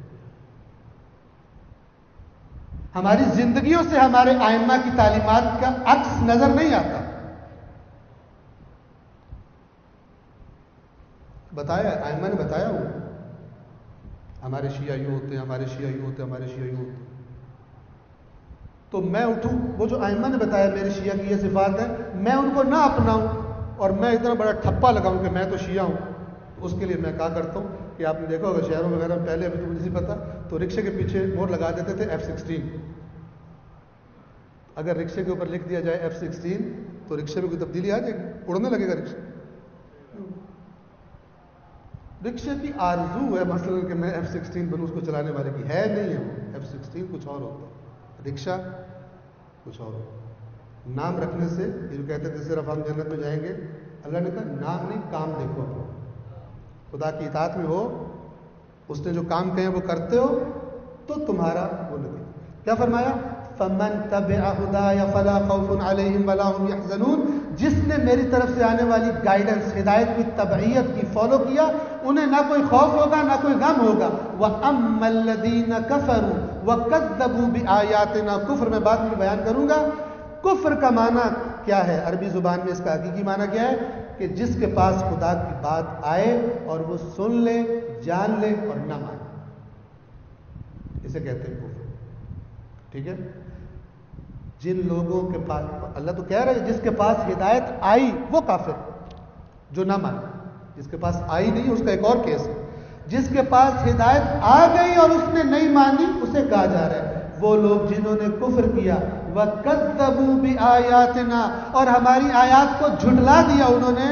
ہماری زندگیوں سے ہمارے ائمہ کی تعلیمات کا عکس نظر نہیں آتا۔ بتایا ائمہ نے بتایا ہو، ہمارے شیعہ یوں ہوتے ہیں، ہمارے شیعہ یوں ہوتے ہیں، ہمارے شیعہ یوں ہوتے ہیں، تو میں اٹھوں وہ جو ائمہ نے بتایا میرے شیعہ کی یہ صفات ہے، میں ان کو نہ اپناؤں اور میں اتنا بڑا ٹھپا لگاؤں کہ میں تو شیعہ ہوں، اس کے لیے میں کہا کرتا ہوں کہ آپ نے دیکھا ہوگا شہروں وغیرہ میں پہلے ابھی تو مجھے نہیں پتا، تو رکشے کے پیچھے مور لگا دیتے تھے F16۔ اگر رکشے کے اوپر لکھ دیا جائے F16 تو رکشے میں کوئی تبدیلی آ جائے گی، اڑنے لگے گا رکشہ۔ رکشے کی آرزو ہے مثلا کہ میں F16 بنوں اس کو چلانے والے کی، ہے نہیں ہے، F16 کچھ اور ہوتا ہے، رکشہ کچھ اور ہوتا ہے۔ نام رکھنے سے یہ جو کہتے تھے صرف ہم جنت میں جائیں گے، اللہ نے کہا نام نہیں کام دیکھو اپنا، خدا کی اطاعت میں ہو، اس نے جو کام کہے وہ کرتے ہو تو تمہارا وہ لگے۔ کیا فرمایا؟ فَمَن تَبِعَ هُدَايَ فَلَا خَوْفٌ عَلَيْهِمْ وَلَا هُمْ يَحْزَنُونَ جس نے میری طرف سے آنے والی گائیڈنس، ہدایت کی تبعیت کی، فالو کیا، انہیں نہ کوئی خوف ہوگا نہ کوئی غم ہوگا۔ وَأَمَّا الَّذِينَ كَفَرُوا وَكَذَّبُوا بِآيَاتِنَا کفر میں بعد میں بیان کروں گا۔ کفر کا معنی کیا ہے عربی زبان میں، اس کا حقیقی معنی کیا ہے کہ جس کے پاس خدا کی بات آئے اور وہ سن لے، جان لے اور نہ مانے، اسے کہتے ہیں کفر۔ ٹھیک ہے، جن لوگوں کے پاس، اللہ تو کہہ رہا ہے جس کے پاس ہدایت آئی وہ کافر، جو نہ مانے۔ جس کے پاس آئی نہیں اس کا ایک اور کیس ہے، جس کے پاس ہدایت آ گئی اور اس نے نہیں مانی اسے کہا جا رہا ہے وہ لوگ جنہوں نے کفر کیا، وَكَذَّبُوا بِآيَاتِنَا اور ہماری آیات کو جھٹلا دیا انہوں نے،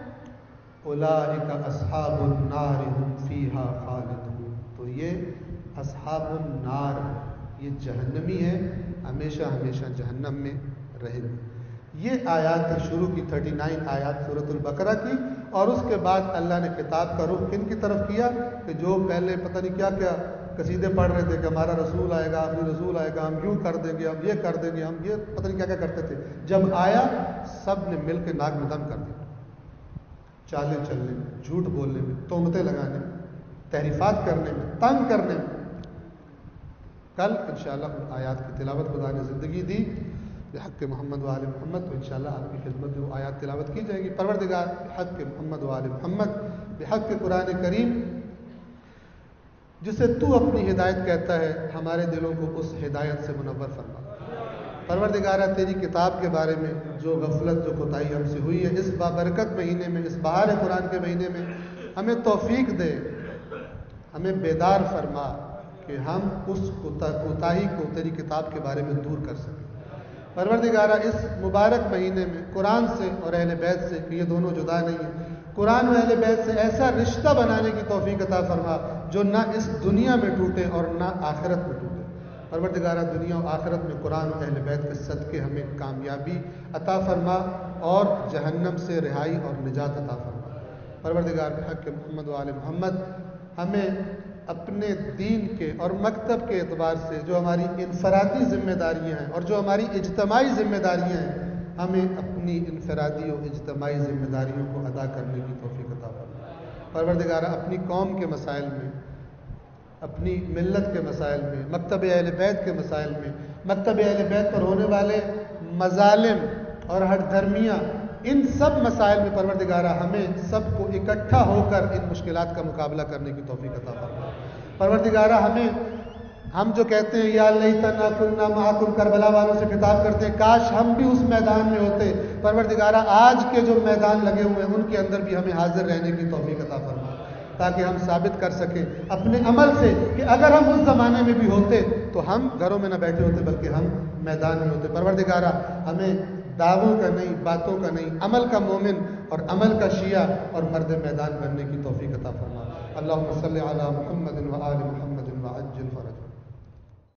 اولئک اصحاب النار هم فیہا خالدون تو یہ اصحاب النار، یہ جہنمی ہے، ہمیشہ ہمیشہ جہنم میں رہیں گے۔ یہ آیات شروع کی 39 آیات سورۃ البقرہ کی، اور اس کے بعد اللہ نے خطاب کا رخ کن کی طرف کیا کہ جو پہلے پتہ نہیں کیا کیا قصیدے پڑھ رہے تھے کہ ہمارا رسول آئے گا، آخری رسول آئے گا، ہم یوں کر دیں گے، ہم یہ کر دیں گے، ہم یہ پتہ نہیں کیا کیا کرتے تھے، جب آیا سب نے مل کے ناک میں دم کر دیا، چالیں چلنے میں، جھوٹ بولنے میں، تہمتیں لگانے میں، تحریفات کرنے میں، تنگ کرنے میں۔ کل انشاءاللہ ان آیات کی تلاوت خدا نے زندگی دی بحق محمد و آل محمد، تو انشاءاللہ آپ کی خدمت میں وہ آیات تلاوت کی جائے گی۔ پروردگار بحق محمد و آل محمد، بحق قرآن کریم جسے تو اپنی ہدایت کہتا ہے، ہمارے دلوں کو اس ہدایت سے منور فرما۔ پروردگارہ تیری کتاب کے بارے میں جو غفلت، جو کوتاہی ہم سے ہوئی ہے اس بابرکت مہینے میں، اس بہار قرآن کے مہینے میں، ہمیں توفیق دے، ہمیں بیدار فرما کہ ہم اس کوتاہی کو تیری کتاب کے بارے میں دور کر سکیں۔ پروردگارہ اس مبارک مہینے میں قرآن سے اور اہل بیت سے، کہ یہ دونوں جدا نہیں ہیں، قرآن و اہل بیت سے ایسا رشتہ بنانے کی توفیق عطا فرما جو نہ اس دنیا میں ٹوٹے اور نہ آخرت میں ٹوٹے۔ پروردگارہ دنیا و آخرت میں قرآن و اہل بیت کے صدقے ہمیں کامیابی عطا فرما اور جہنم سے رہائی اور نجات عطا فرما۔ پروردگار بحق محمد و آل محمد ہمیں اپنے دین کے اور مکتب کے اعتبار سے جو ہماری انفرادی ذمہ داریاں ہیں اور جو ہماری اجتماعی ذمہ داریاں ہیں، ہمیں اپنی انفرادی و اجتماعی ذمہ داریوں کو ادا کرنے کی توفیق عطا فرما۔ پروردگارہ اپنی قوم کے مسائل میں، اپنی ملت کے مسائل میں، مکتب اہل بیت کے مسائل میں، مکتب اہل بیت پر ہونے والے مظالم اور ہٹ دھرمیاں، ان سب مسائل میں پروردگارہ ہمیں سب کو اکٹھا ہو کر ان مشکلات کا مقابلہ کرنے کی توفیق عطا فرما۔ پروردگارہ ہم جو کہتے ہیں یا لیتنا کنا معکم، کربلا والوں سے خطاب کرتے ہیں کاش ہم بھی اس میدان میں ہوتے. پروردگارہ آج کے جو میدان لگے ہوئے ہیں ان کے اندر بھی ہمیں حاضر رہنے کی توفیق عطا فرما، تاکہ ہم ثابت کر سکیں اپنے عمل سے کہ اگر ہم اس زمانے میں بھی ہوتے تو ہم گھروں میں نہ بیٹھے ہوتے بلکہ ہم میدان میں ہوتے. پروردگارہ ہمیں دعووں کا نہیں، باتوں کا نہیں، عمل کا مومن اور عمل کا شیعہ اور مرد میدان بننے کی توفیق عطا فرما. اللہم صلی علی محمد و آل محمد وعجل فرجہ.